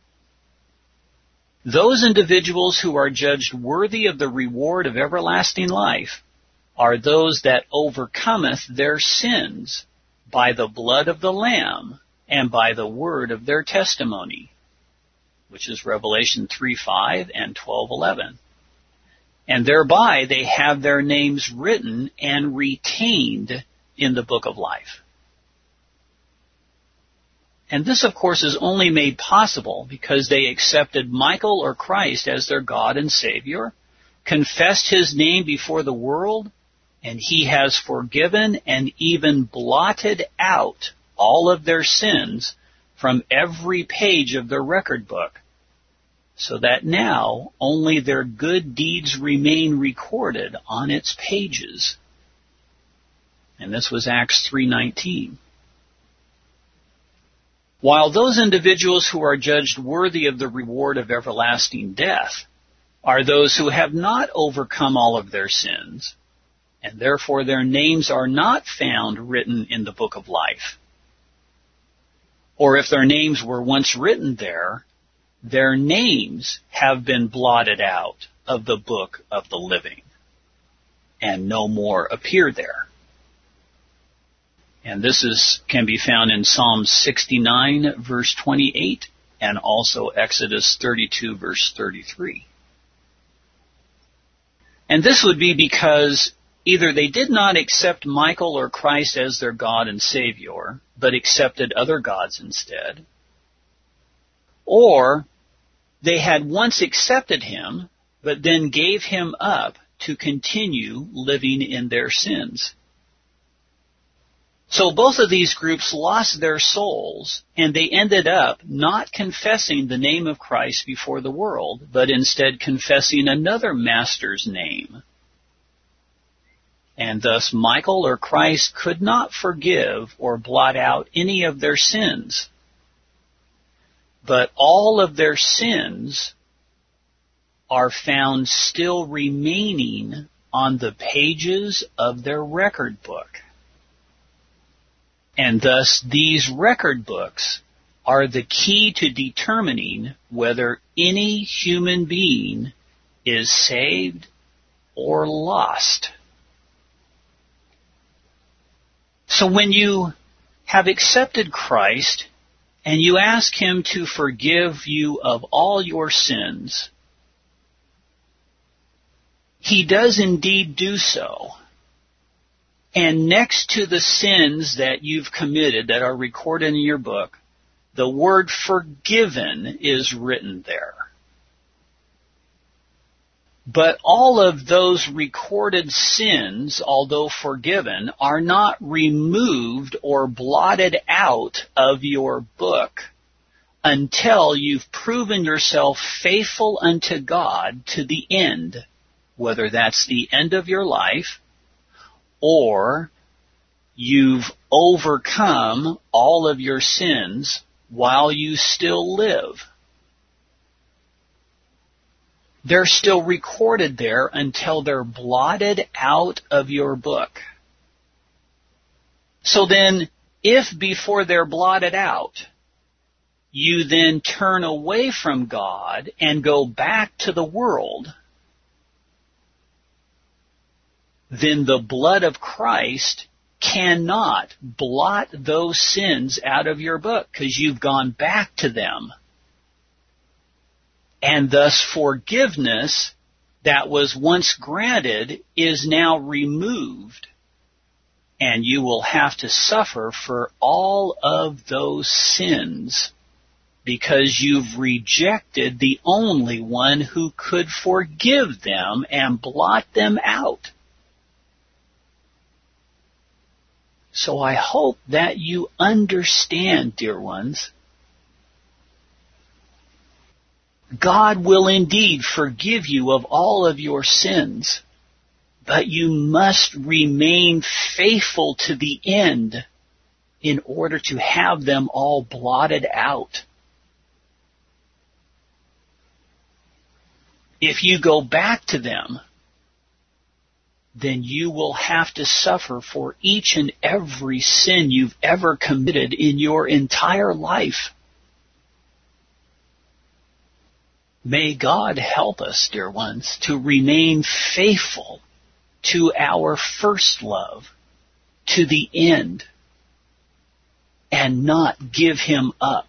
Those individuals who are judged worthy of the reward of everlasting life are those that overcometh their sins by the blood of the Lamb and by the word of their testimony, which is Revelation three five and twelve eleven. And thereby they have their names written and retained in the book of life. And this, of course, is only made possible because they accepted Michael or Christ as their God and Savior, confessed his name before the world, and he has forgiven and even blotted out all of their sins from every page of their record book, so that now only their good deeds remain recorded on its pages. And this was Acts three nineteen. While those individuals who are judged worthy of the reward of everlasting death are those who have not overcome all of their sins, and therefore their names are not found written in the book of life. Or if their names were once written there, their names have been blotted out of the book of the living, and no more appear there. And this is can be found in Psalm sixty-nine, verse twenty-eight, and also Exodus thirty-two, verse thirty-three. And this would be because either they did not accept Michael or Christ as their God and Savior, but accepted other gods instead, or they had once accepted him, but then gave him up to continue living in their sins. So both of these groups lost their souls, and they ended up not confessing the name of Christ before the world, but instead confessing another master's name. And thus Michael or Christ could not forgive or blot out any of their sins. But all of their sins are found still remaining on the pages of their record book. And thus these record books are the key to determining whether any human being is saved or lost. So when you have accepted Christ and you ask him to forgive you of all your sins, he does indeed do so. And next to the sins that you've committed that are recorded in your book, the word forgiven is written there. But all of those recorded sins, although forgiven, are not removed or blotted out of your book until you've proven yourself faithful unto God to the end, whether that's the end of your life, or you've overcome all of your sins while you still live. They're still recorded there until they're blotted out of your book. So then, if before they're blotted out, you then turn away from God and go back to the world, then the blood of Christ cannot blot those sins out of your book because you've gone back to them. And thus forgiveness that was once granted is now removed, and you will have to suffer for all of those sins because you've rejected the only one who could forgive them and blot them out. So I hope that you understand, dear ones, God will indeed forgive you of all of your sins, but you must remain faithful to the end in order to have them all blotted out. If you go back to them, then you will have to suffer for each and every sin you've ever committed in your entire life. May God help us, dear ones, to remain faithful to our first love, to the end, and not give Him up.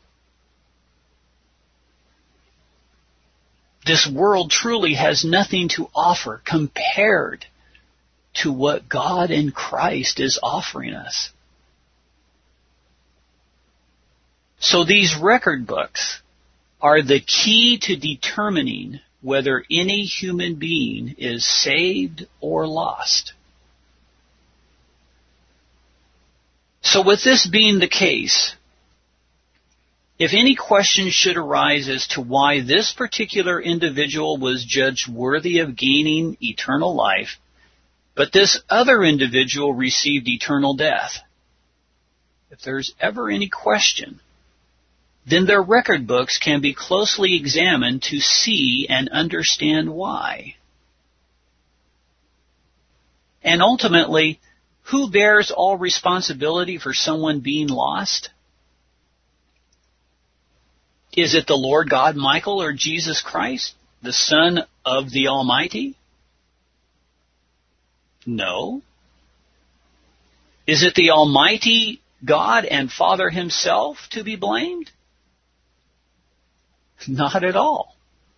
This world truly has nothing to offer compared to what God in Christ is offering us. So these record books are the key to determining whether any human being is saved or lost. So with this being the case, if any question should arise as to why this particular individual was judged worthy of gaining eternal life, but this other individual received eternal death, if there's ever any question, then their record books can be closely examined to see and understand why. And ultimately, who bears all responsibility for someone being lost? Is it the Lord God Michael or Jesus Christ, the Son of the Almighty? No. Is it the Almighty God and Father Himself to be blamed? Not at all.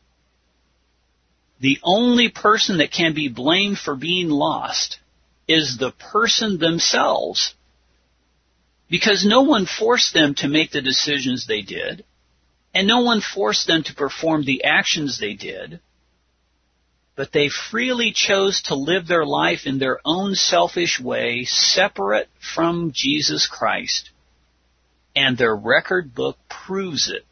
The only person that can be blamed for being lost is the person themselves, because no one forced them to make the decisions they did, and no one forced them to perform the actions they did, but they freely chose to live their life in their own selfish way, separate from Jesus Christ, and their record book proves it.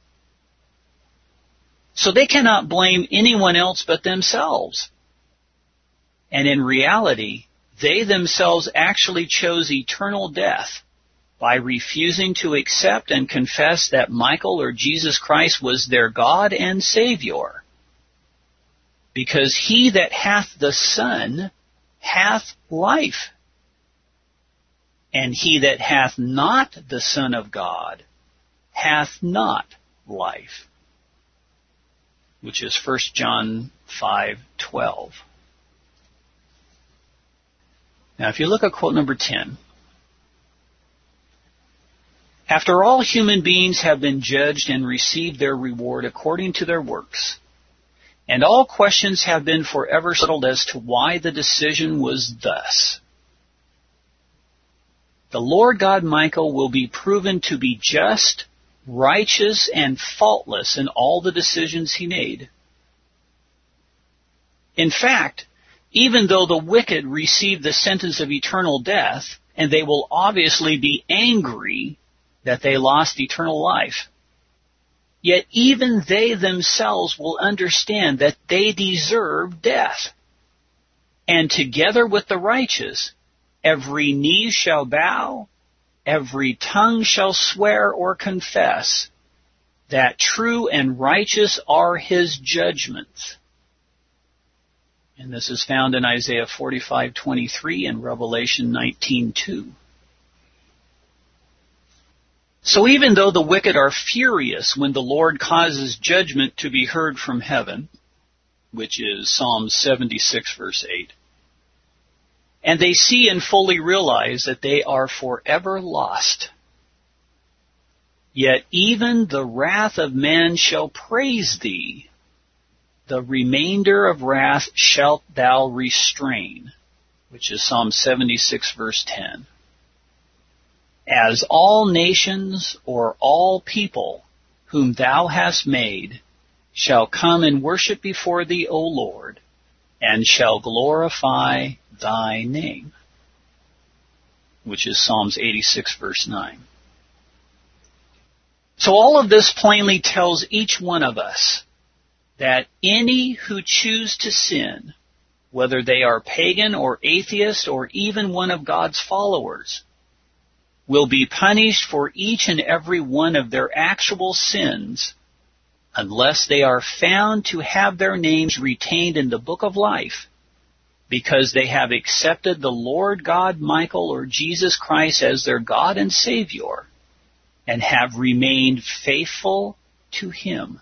So they cannot blame anyone else but themselves. And in reality, they themselves actually chose eternal death by refusing to accept and confess that Michael or Jesus Christ was their God and Savior. Because he that hath the Son hath life, and he that hath not the Son of God hath not life. Which is First John five twelve. Now if you look at quote number ten, after all human beings have been judged and received their reward according to their works, and all questions have been forever settled as to why the decision was thus, the Lord God Michael will be proven to be just, righteous, and faultless in all the decisions he made. In fact, even though the wicked receive the sentence of eternal death, and they will obviously be angry that they lost eternal life, yet even they themselves will understand that they deserve death. And together with the righteous, every knee shall bow, every tongue shall swear or confess that true and righteous are his judgments, And this is found in Isaiah forty-five twenty-three and Revelation nineteen two. So even though the wicked are furious when the Lord causes judgment to be heard from heaven, which is Psalm seventy-six verse eight, and they see and fully realize that they are forever lost, yet even the wrath of man shall praise thee. The remainder of wrath shalt thou restrain, which is Psalm seventy-six verse ten. As all nations or all people whom thou hast made shall come and worship before thee, O Lord, and shall glorify thy name, which is Psalms eighty-six verse nine. So all of this plainly tells each one of us that any who choose to sin, whether they are pagan or atheist or even one of God's followers, will be punished for each and every one of their actual sins unless they are found to have their names retained in the book of life because they have accepted the Lord God Michael or Jesus Christ as their God and Savior and have remained faithful to Him.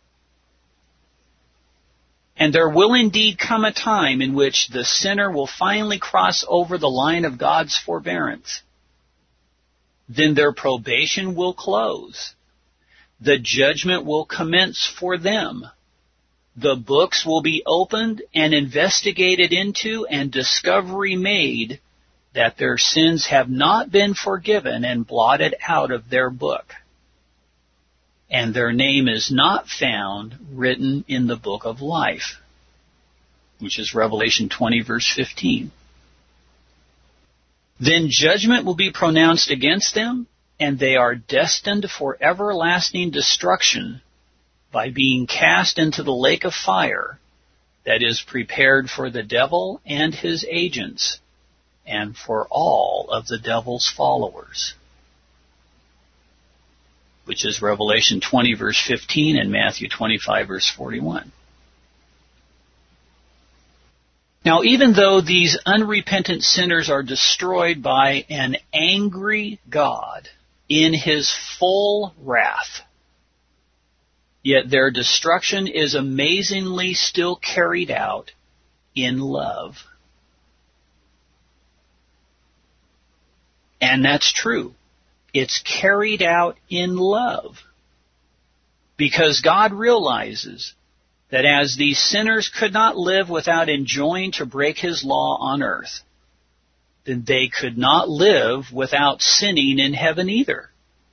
And there will indeed come a time in which the sinner will finally cross over the line of God's forbearance. Then their probation will close. The judgment will commence for them. The books will be opened and investigated into and discovery made that their sins have not been forgiven and blotted out of their book. And their name is not found written in the book of life, which is Revelation twenty verse fifteen. Then judgment will be pronounced against them, and they are destined for everlasting destruction by being cast into the lake of fire that is prepared for the devil and his agents and for all of the devil's followers, which is Revelation twenty verse fifteen and Matthew twenty-five verse forty-one. Now, even though these unrepentant sinners are destroyed by an angry God in His full wrath, yet their destruction is amazingly still carried out in love. And that's true. It's carried out in love. Because God realizes that as these sinners could not live without enjoining to break His law on earth, then they could not live without sinning in heaven either.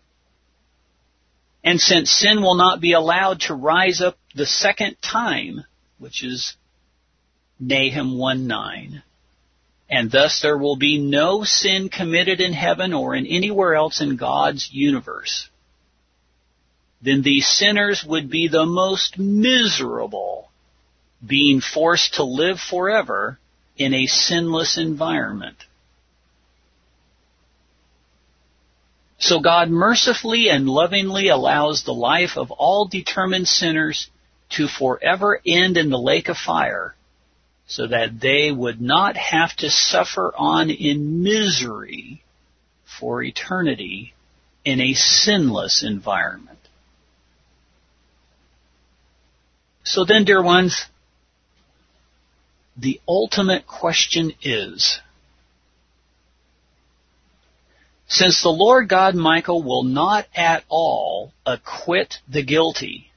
And since sin will not be allowed to rise up the second time, which is Nahum one nine, and thus there will be no sin committed in heaven or in anywhere else in God's universe, then these sinners would be the most miserable, being forced to live forever in a sinless environment. So God mercifully and lovingly allows the life of all determined sinners to forever end in the lake of fire, so that they would not have to suffer on in misery for eternity in a sinless environment. So then, dear ones, the ultimate question is, since the Lord God Michael will not at all acquit the guilty,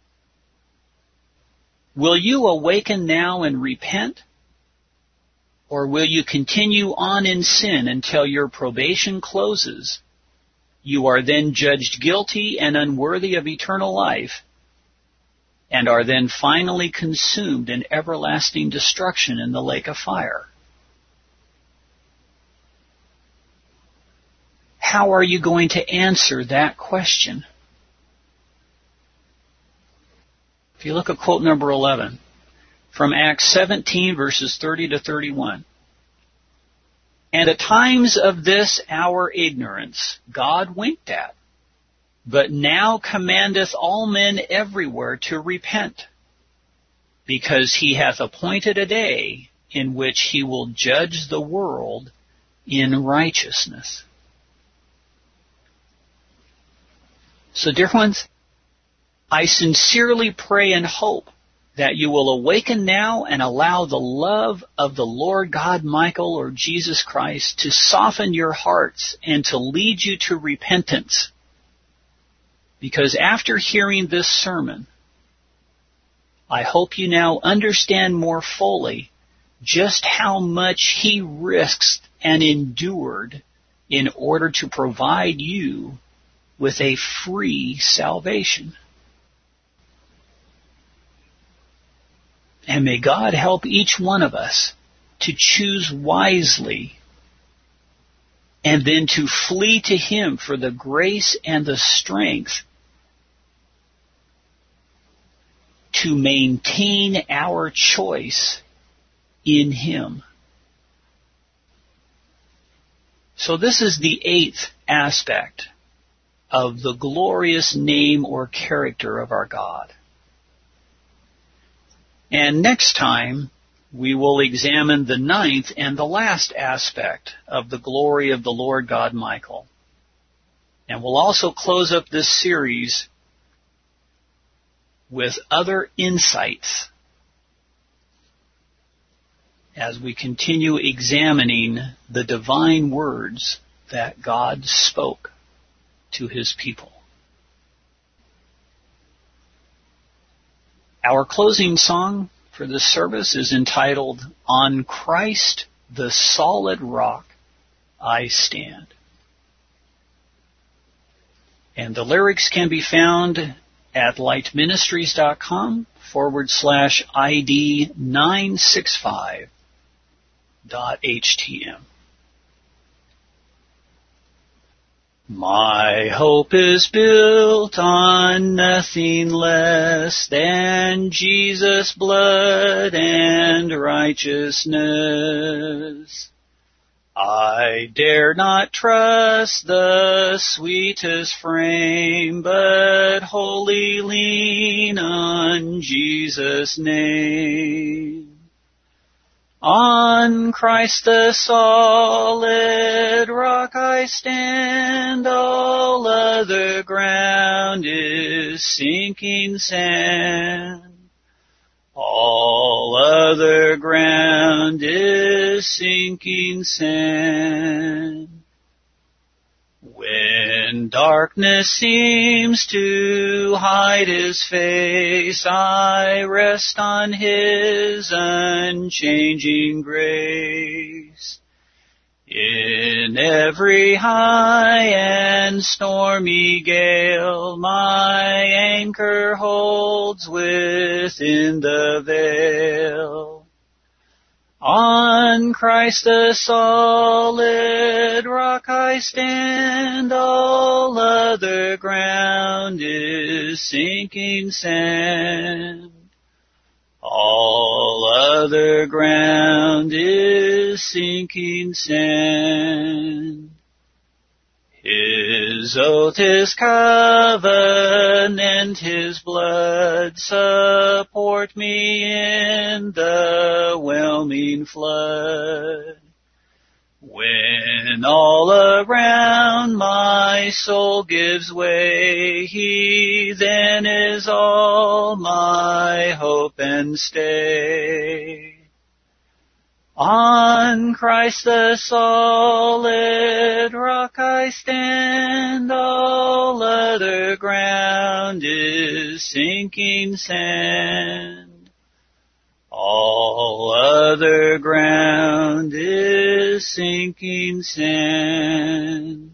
will you awaken now and repent? Or will you continue on in sin until your probation closes? You are then judged guilty and unworthy of eternal life, and are then finally consumed in everlasting destruction in the lake of fire. How are you going to answer that question? If you look at quote number eleven, from Acts seventeen, verses thirty to thirty-one. And the times of this our ignorance God winked at, but now commandeth all men everywhere to repent. because he hath appointed a day in which he will judge the world in righteousness. So, dear ones, I sincerely pray and hope that you will awaken now and allow the love of the Lord God Michael or Jesus Christ to soften your hearts and to lead you to repentance. Because after hearing this sermon, I hope you now understand more fully just how much he risked and endured in order to provide you with a free salvation. And may God help each one of us to choose wisely and then to flee to him for the grace and the strength to maintain our choice in him. So this is the eighth aspect of the glorious name or character of our God. And next time, we will examine the ninth and the last aspect of the glory of the Lord God Michael. And we'll also close up this series with other insights as we continue examining the divine words that God spoke to his people. Our closing song for this service is entitled, On Christ the Solid Rock I Stand. And the lyrics can be found at lightministries.com forward slash ID 965 dot HTM. My hope is built on nothing less than Jesus' blood and righteousness. I dare not trust the sweetest frame, but wholly lean on Jesus' name. On Christ the solid rock I stand, all other ground is sinking sand. All other ground is sinking sand. When darkness seems to hide his face, I rest on his unchanging grace. In every high and stormy gale, my anchor holds within the veil. On Christ the solid rock I stand, all other ground is sinking sand. All other ground is sinking sand. His oath, his covenant, his blood support me in the whelming flood. When all around my soul gives way, he then is all my hope and stay. On Christ the solid rock I stand, all other ground is sinking sand. All other ground is sinking sand.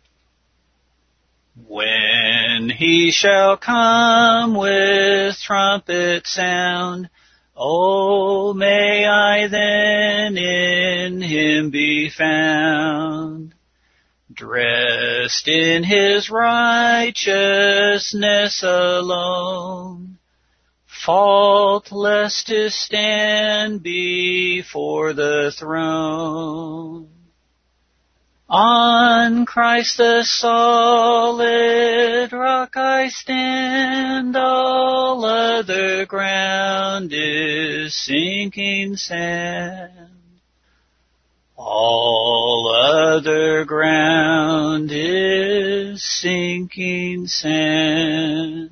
When he shall come with trumpet sound, oh, may I then in him be found, dressed in his righteousness alone, faultless to stand before the throne. On Christ the solid rock I stand, all other ground is sinking sand. All other ground is sinking sand.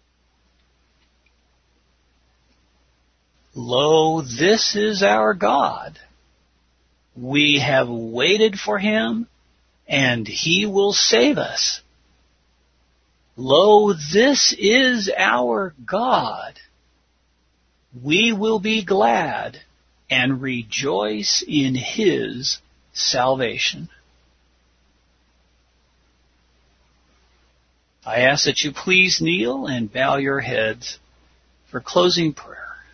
Lo, this is our God. We have waited for him, and he will save us. Lo, this is our God. We will be glad and rejoice in his salvation. I ask that you please kneel and bow your heads for closing prayer.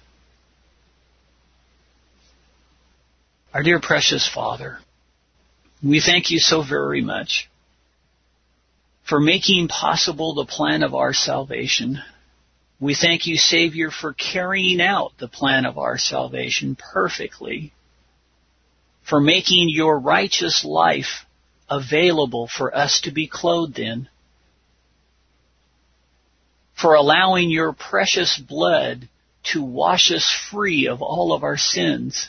Our dear precious Father, we thank you so very much for making possible the plan of our salvation. We thank you, Savior, for carrying out the plan of our salvation perfectly, for making your righteous life available for us to be clothed in, for allowing your precious blood to wash us free of all of our sins,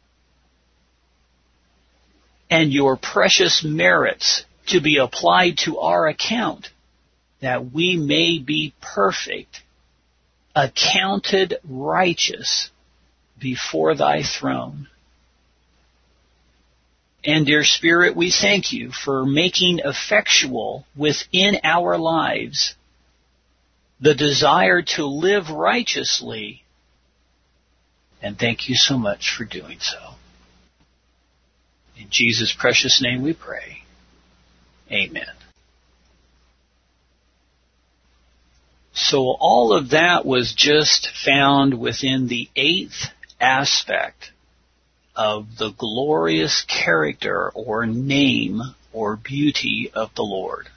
and your precious merits to be applied to our account, that we may be perfect, accounted righteous before thy throne. And dear Spirit, we thank you for making effectual within our lives the desire to live righteously, and thank you so much for doing so. In Jesus' precious name we pray. Amen. So all of that was just found within the eighth aspect of the glorious character or name or beauty of the Lord.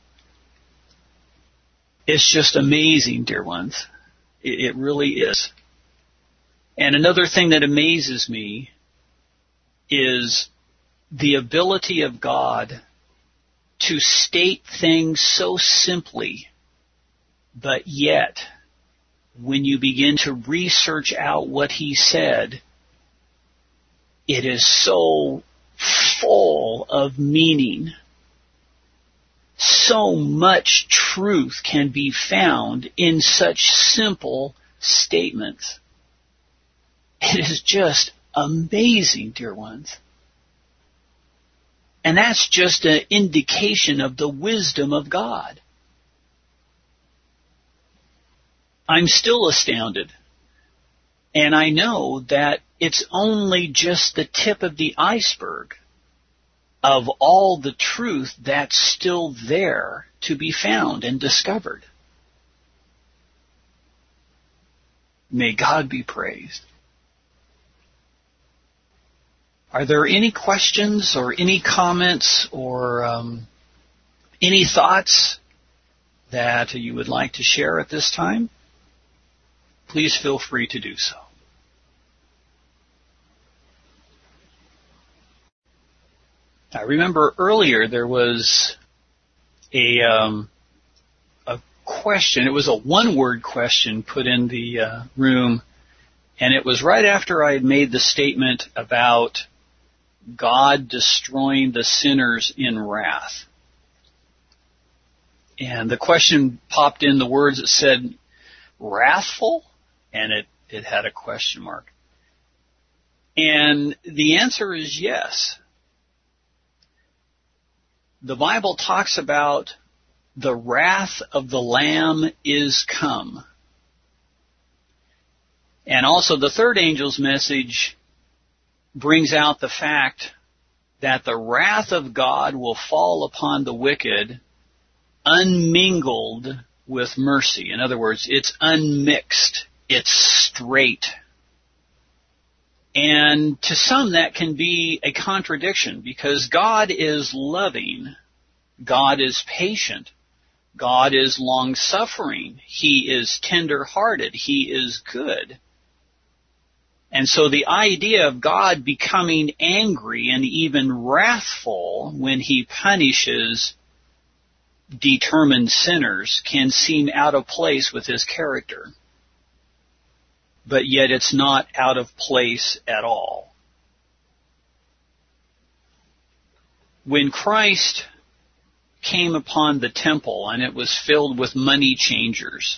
It's just amazing, dear ones. It, it really is. And another thing that amazes me is the ability of God to state things so simply, but yet, when you begin to research out what he said, it is so full of meaning. So much truth can be found in such simple statements. It is just amazing, dear ones. And that's just an indication of the wisdom of God. I'm still astounded. And I know that it's only just the tip of the iceberg of all the truth that's still there to be found and discovered. May God be praised. Are there any questions or any comments or um, any thoughts that you would like to share at this time? Please feel free to do so. I remember earlier there was a um, a question. It was a one-word question put in the uh, room, and it was right after I had made the statement about God destroying the sinners in wrath. And the question popped in the words that said, wrathful? And it, it had a question mark. And the answer is yes. The Bible talks about the wrath of the Lamb is come. And also the third angel's message brings out the fact that the wrath of God will fall upon the wicked unmingled with mercy. In other words, it's unmixed. It's straight. And to some that can be a contradiction because God is loving. God is patient. God is long-suffering. He is tender-hearted. He is good. And so the idea of God becoming angry and even wrathful when he punishes determined sinners can seem out of place with his character. But yet it's not out of place at all. When Christ came upon the temple and it was filled with money changers,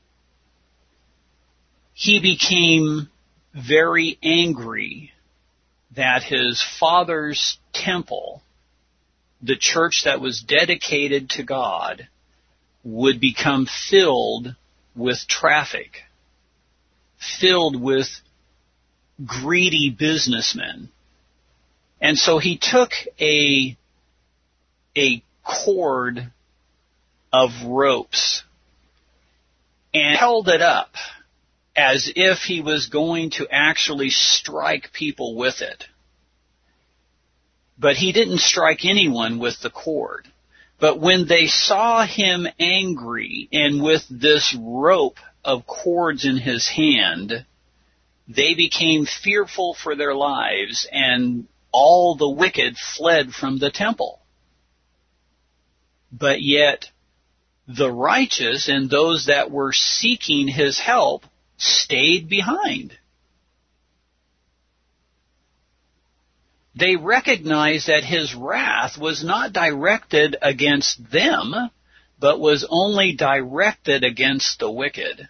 he became very angry that his Father's temple, the church that was dedicated to God, would become filled with traffic, filled with greedy businessmen. And so he took a, a cord of ropes and held it up as if he was going to actually strike people with it. But he didn't strike anyone with the cord. But when they saw him angry and with this rope of cords in his hand, they became fearful for their lives, and all the wicked fled from the temple. But yet the righteous and those that were seeking his help stayed behind. They recognized that his wrath was not directed against them, but was only directed against the wicked.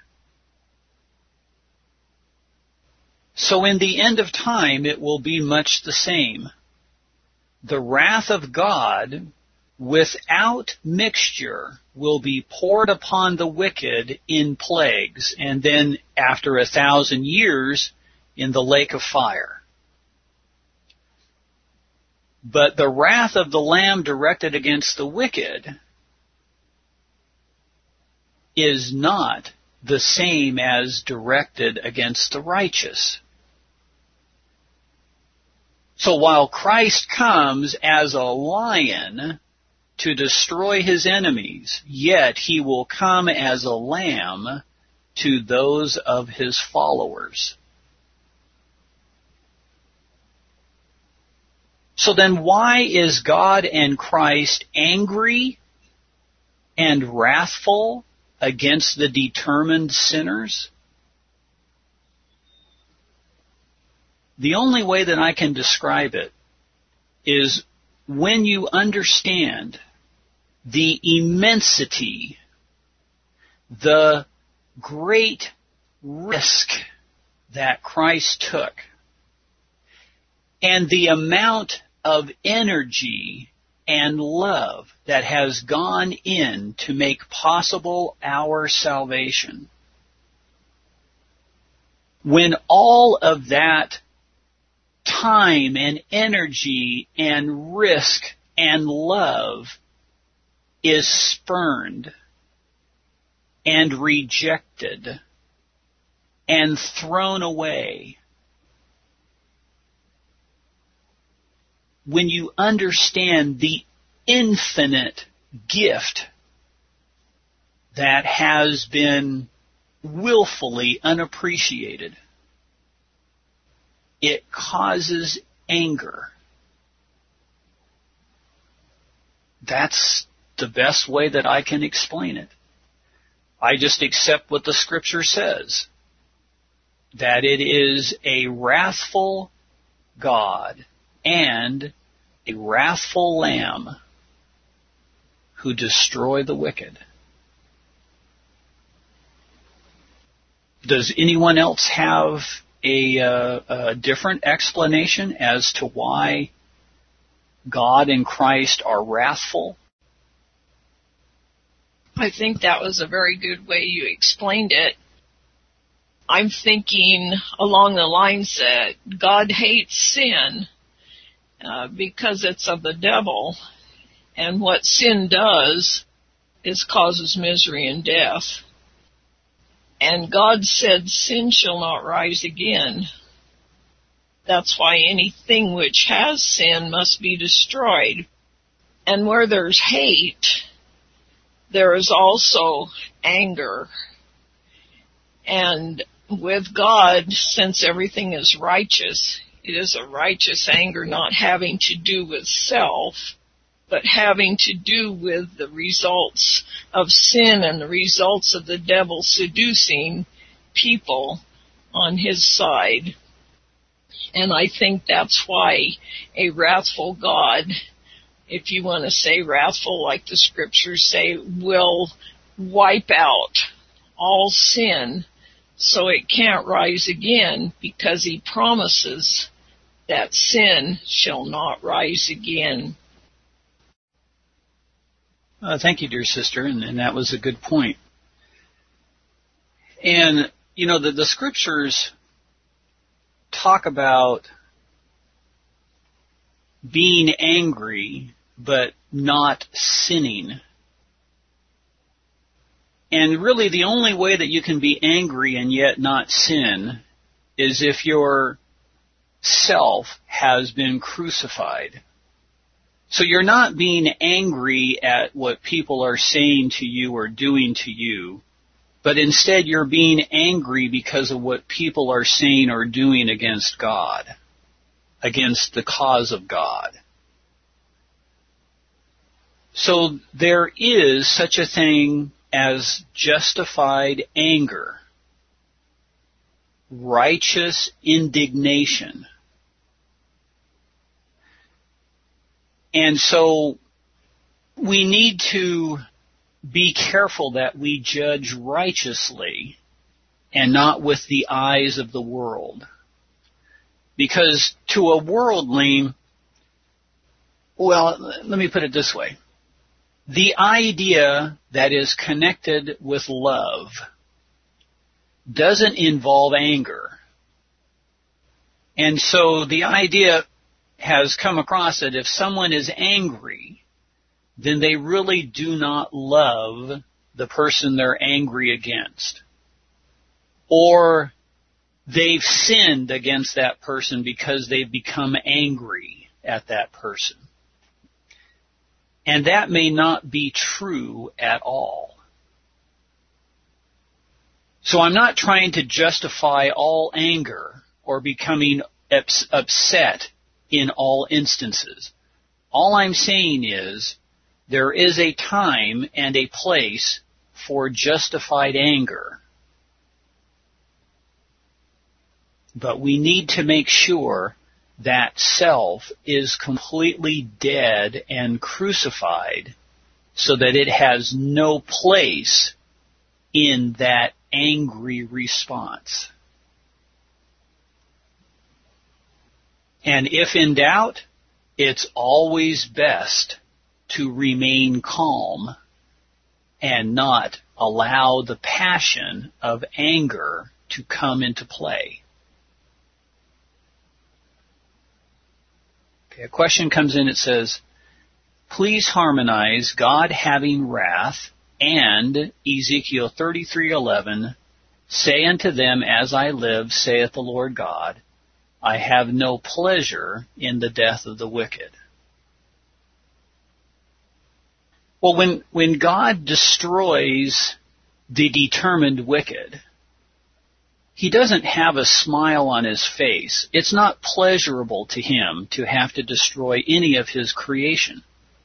So in the end of time, it will be much the same. The wrath of God, without mixture, will be poured upon the wicked in plagues, and then after a thousand years in the lake of fire. But the wrath of the Lamb directed against the wicked is not the same as directed against the righteous. So while Christ comes as a lion to destroy his enemies, yet he will come as a lamb to those of his followers. So then why is God and Christ angry and wrathful against the determined sinners? The only way that I can describe it is when you understand the immensity, the great risk that Christ took, and the amount of energy and love that has gone in to make possible our salvation. When all of that time and energy and risk and love is spurned and rejected and thrown away, when you understand the infinite gift that has been willfully unappreciated, it causes anger. That's the best way that I can explain it. I just accept what the Scripture says, that it is a wrathful God and a wrathful Lamb who destroy the wicked. Does anyone else have a, uh, a different explanation as to why God and Christ are wrathful? I think that was a very good way you explained it. I'm thinking along the lines that God hates sin uh, because it's of the devil, and what sin does is causes misery and death. And God said, sin shall not rise again. That's why anything which has sin must be destroyed. And where there's hate, there is also anger. And with God, since everything is righteous, it is a righteous anger not having to do with self, but having to do with the results of sin and the results of the devil seducing people on his side. And I think that's why a wrathful God, if you want to say wrathful like the scriptures say, will wipe out all sin so it can't rise again, because he promises that sin shall not rise again. Uh, thank you, dear sister, and, and that was a good point. And, you know, the, the scriptures talk about being angry but not sinning. And really the only way that you can be angry and yet not sin is if your self has been crucified. So you're not being angry at what people are saying to you or doing to you, but instead you're being angry because of what people are saying or doing against God, against the cause of God. So there is such a thing as justified anger, righteous indignation. And so we need to be careful that we judge righteously and not with the eyes of the world. Because to a worldling, well, let me put it this way. The idea that is connected with love doesn't involve anger. And so the idea has come across that if someone is angry, then they really do not love the person they're angry against. Or they've sinned against that person because they've become angry at that person. And that may not be true at all. So I'm not trying to justify all anger or becoming ups- upset in all instances. All I'm saying is there is a time and a place for justified anger. But we need to make sure that self is completely dead and crucified so that it has no place in that angry response. And if in doubt, it's always best to remain calm and not allow the passion of anger to come into play. Okay, a question comes in, it says, please harmonize God having wrath and Ezekiel thirty-three eleven, say unto them, as I live, saith the Lord God, I have no pleasure in the death of the wicked. Well, when, when God destroys the determined wicked, He doesn't have a smile on His face. It's not pleasurable to Him to have to destroy any of His creation.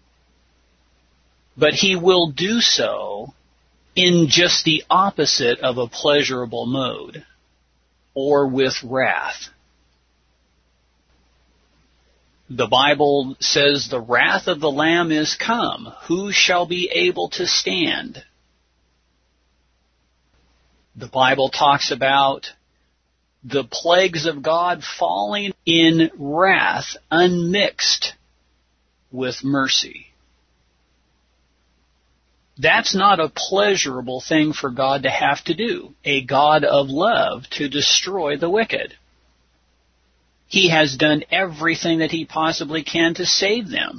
But He will do so in just the opposite of a pleasurable mode, or with wrath. The Bible says the wrath of the Lamb is come. Who shall be able to stand? The Bible talks about the plagues of God falling in wrath unmixed with mercy. That's not a pleasurable thing for God to have to do, a God of love to destroy the wicked. He has done everything that He possibly can to save them.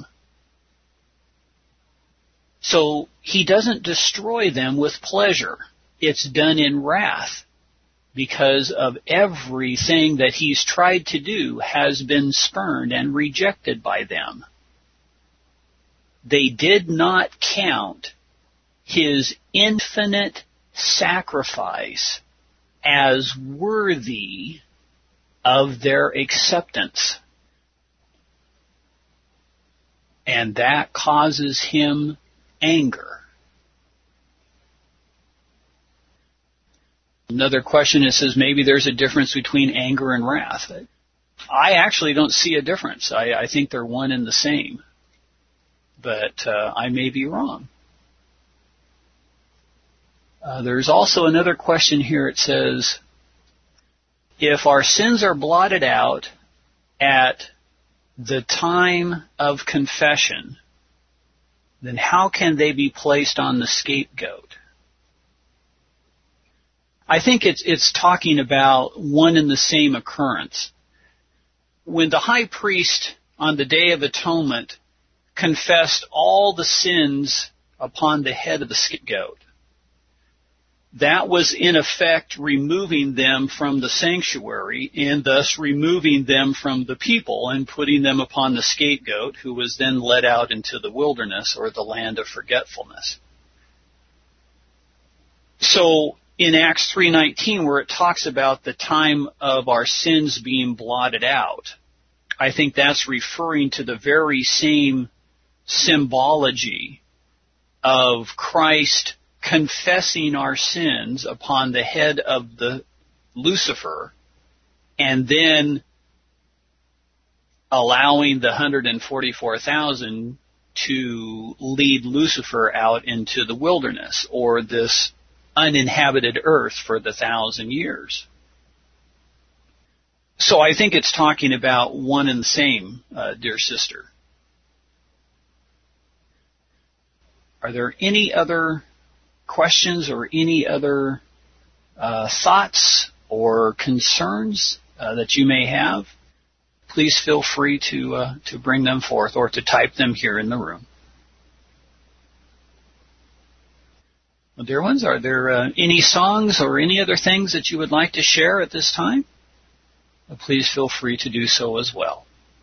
So He doesn't destroy them with pleasure. It's done in wrath because of everything that He's tried to do has been spurned and rejected by them. They did not count His infinite sacrifice as worthy of their acceptance. And that causes him anger. Another question that says maybe there's a difference between anger and wrath. I actually don't see a difference. I, I think they're one and the same. But uh, I may be wrong. Uh, there's also another question here. It says, if our sins are blotted out at the time of confession, then how can they be placed on the scapegoat? I think it's it's talking about one and the same occurrence. When the high priest on the Day of Atonement confessed all the sins upon the head of the scapegoat, that was in effect removing them from the sanctuary and thus removing them from the people and putting them upon the scapegoat, who was then led out into the wilderness or the land of forgetfulness. So in Acts three nineteen, where it talks about the time of our sins being blotted out, I think that's referring to the very same symbology of Christ confessing our sins upon the head of the Lucifer and then allowing the one hundred forty-four thousand to lead Lucifer out into the wilderness or this uninhabited earth for the thousand years. So I think it's talking about one and the same, uh, dear sister. Are there any other questions or any other uh, thoughts or concerns uh, that you may have? Please feel free to uh, to bring them forth or to type them here in the room. Well, dear ones, are there uh, any songs or any other things that you would like to share at this time? Well, please feel free to do so as well.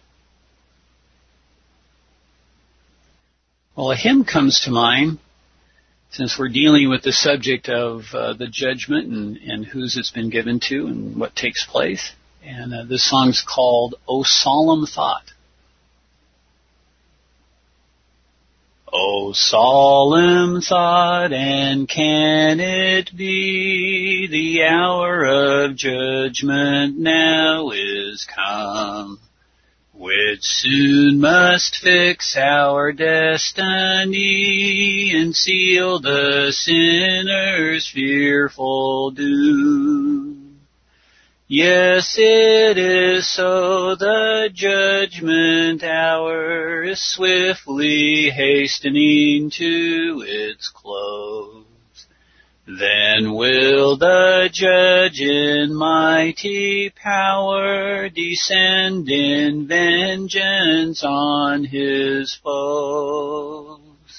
Well, a hymn comes to mind, since we're dealing with the subject of uh, the judgment and, and whose it's been given to and what takes place. And uh, this song's called O Solemn Thought. O solemn thought, and can it be the hour of judgment now is come, which soon must fix our destiny and seal the sinner's fearful doom. Yes, it is so, the judgment hour is swiftly hastening to its close. Then will the Judge in mighty power descend in vengeance on his foes.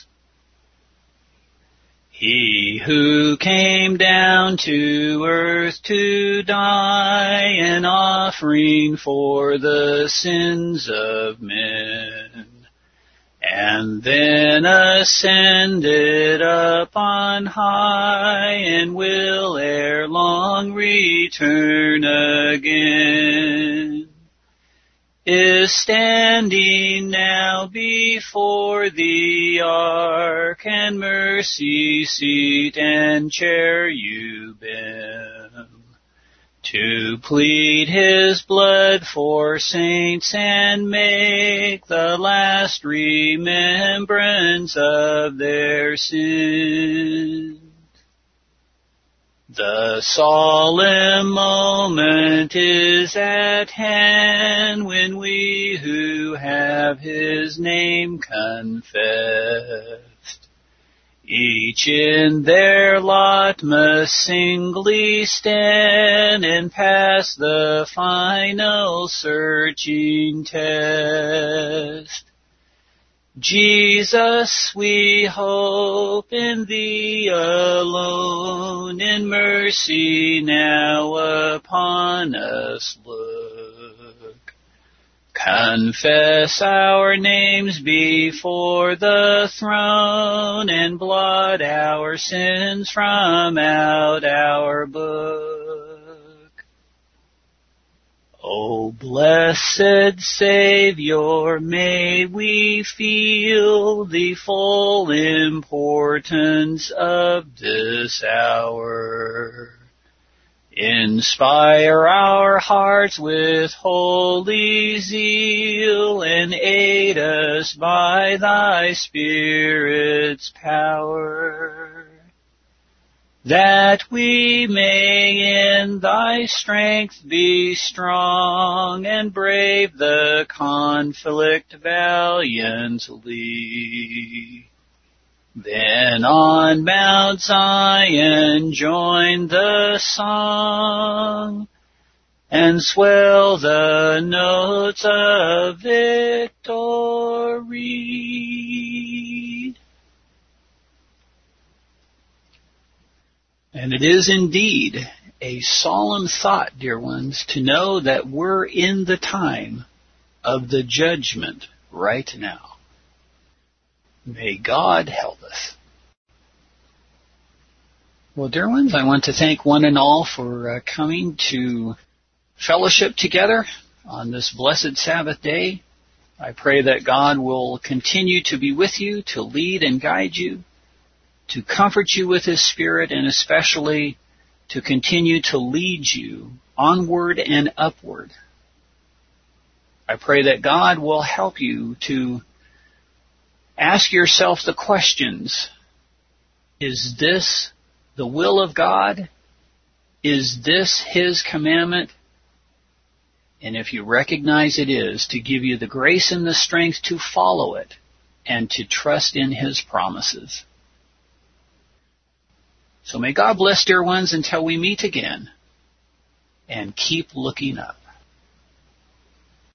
He who came down to earth to die, an offering for the sins of men, and then ascended up on high, and will ere long return again, is standing now before the ark and mercy seat and cherubim, to plead his blood for saints and make the last remembrance of their sins. The solemn moment is at hand when we who have his name confessed, each in their lot must singly stand and pass the final searching test. Jesus, we hope in thee alone, in mercy now upon us look. Confess our names before the throne, and blot our sins from out our book. O blessed Savior, may we feel the full importance of this hour. Inspire our hearts with holy zeal, and aid us by thy Spirit's power, that we may in thy strength be strong, and brave the conflict valiantly. Then on Mount Zion join the song, and swell the notes of victory. And it is indeed a solemn thought, dear ones, to know that we're in the time of the judgment right now. May God help us. Well, dear ones, I want to thank one and all for uh, coming to fellowship together on this blessed Sabbath day. I pray that God will continue to be with you, to lead and guide you, to comfort you with His Spirit, and especially to continue to lead you onward and upward. I pray that God will help you to ask yourself the questions: is this the will of God? Is this His commandment? And if you recognize it is, to give you the grace and the strength to follow it and to trust in His promises. So may God bless, dear ones, until we meet again, and keep looking up.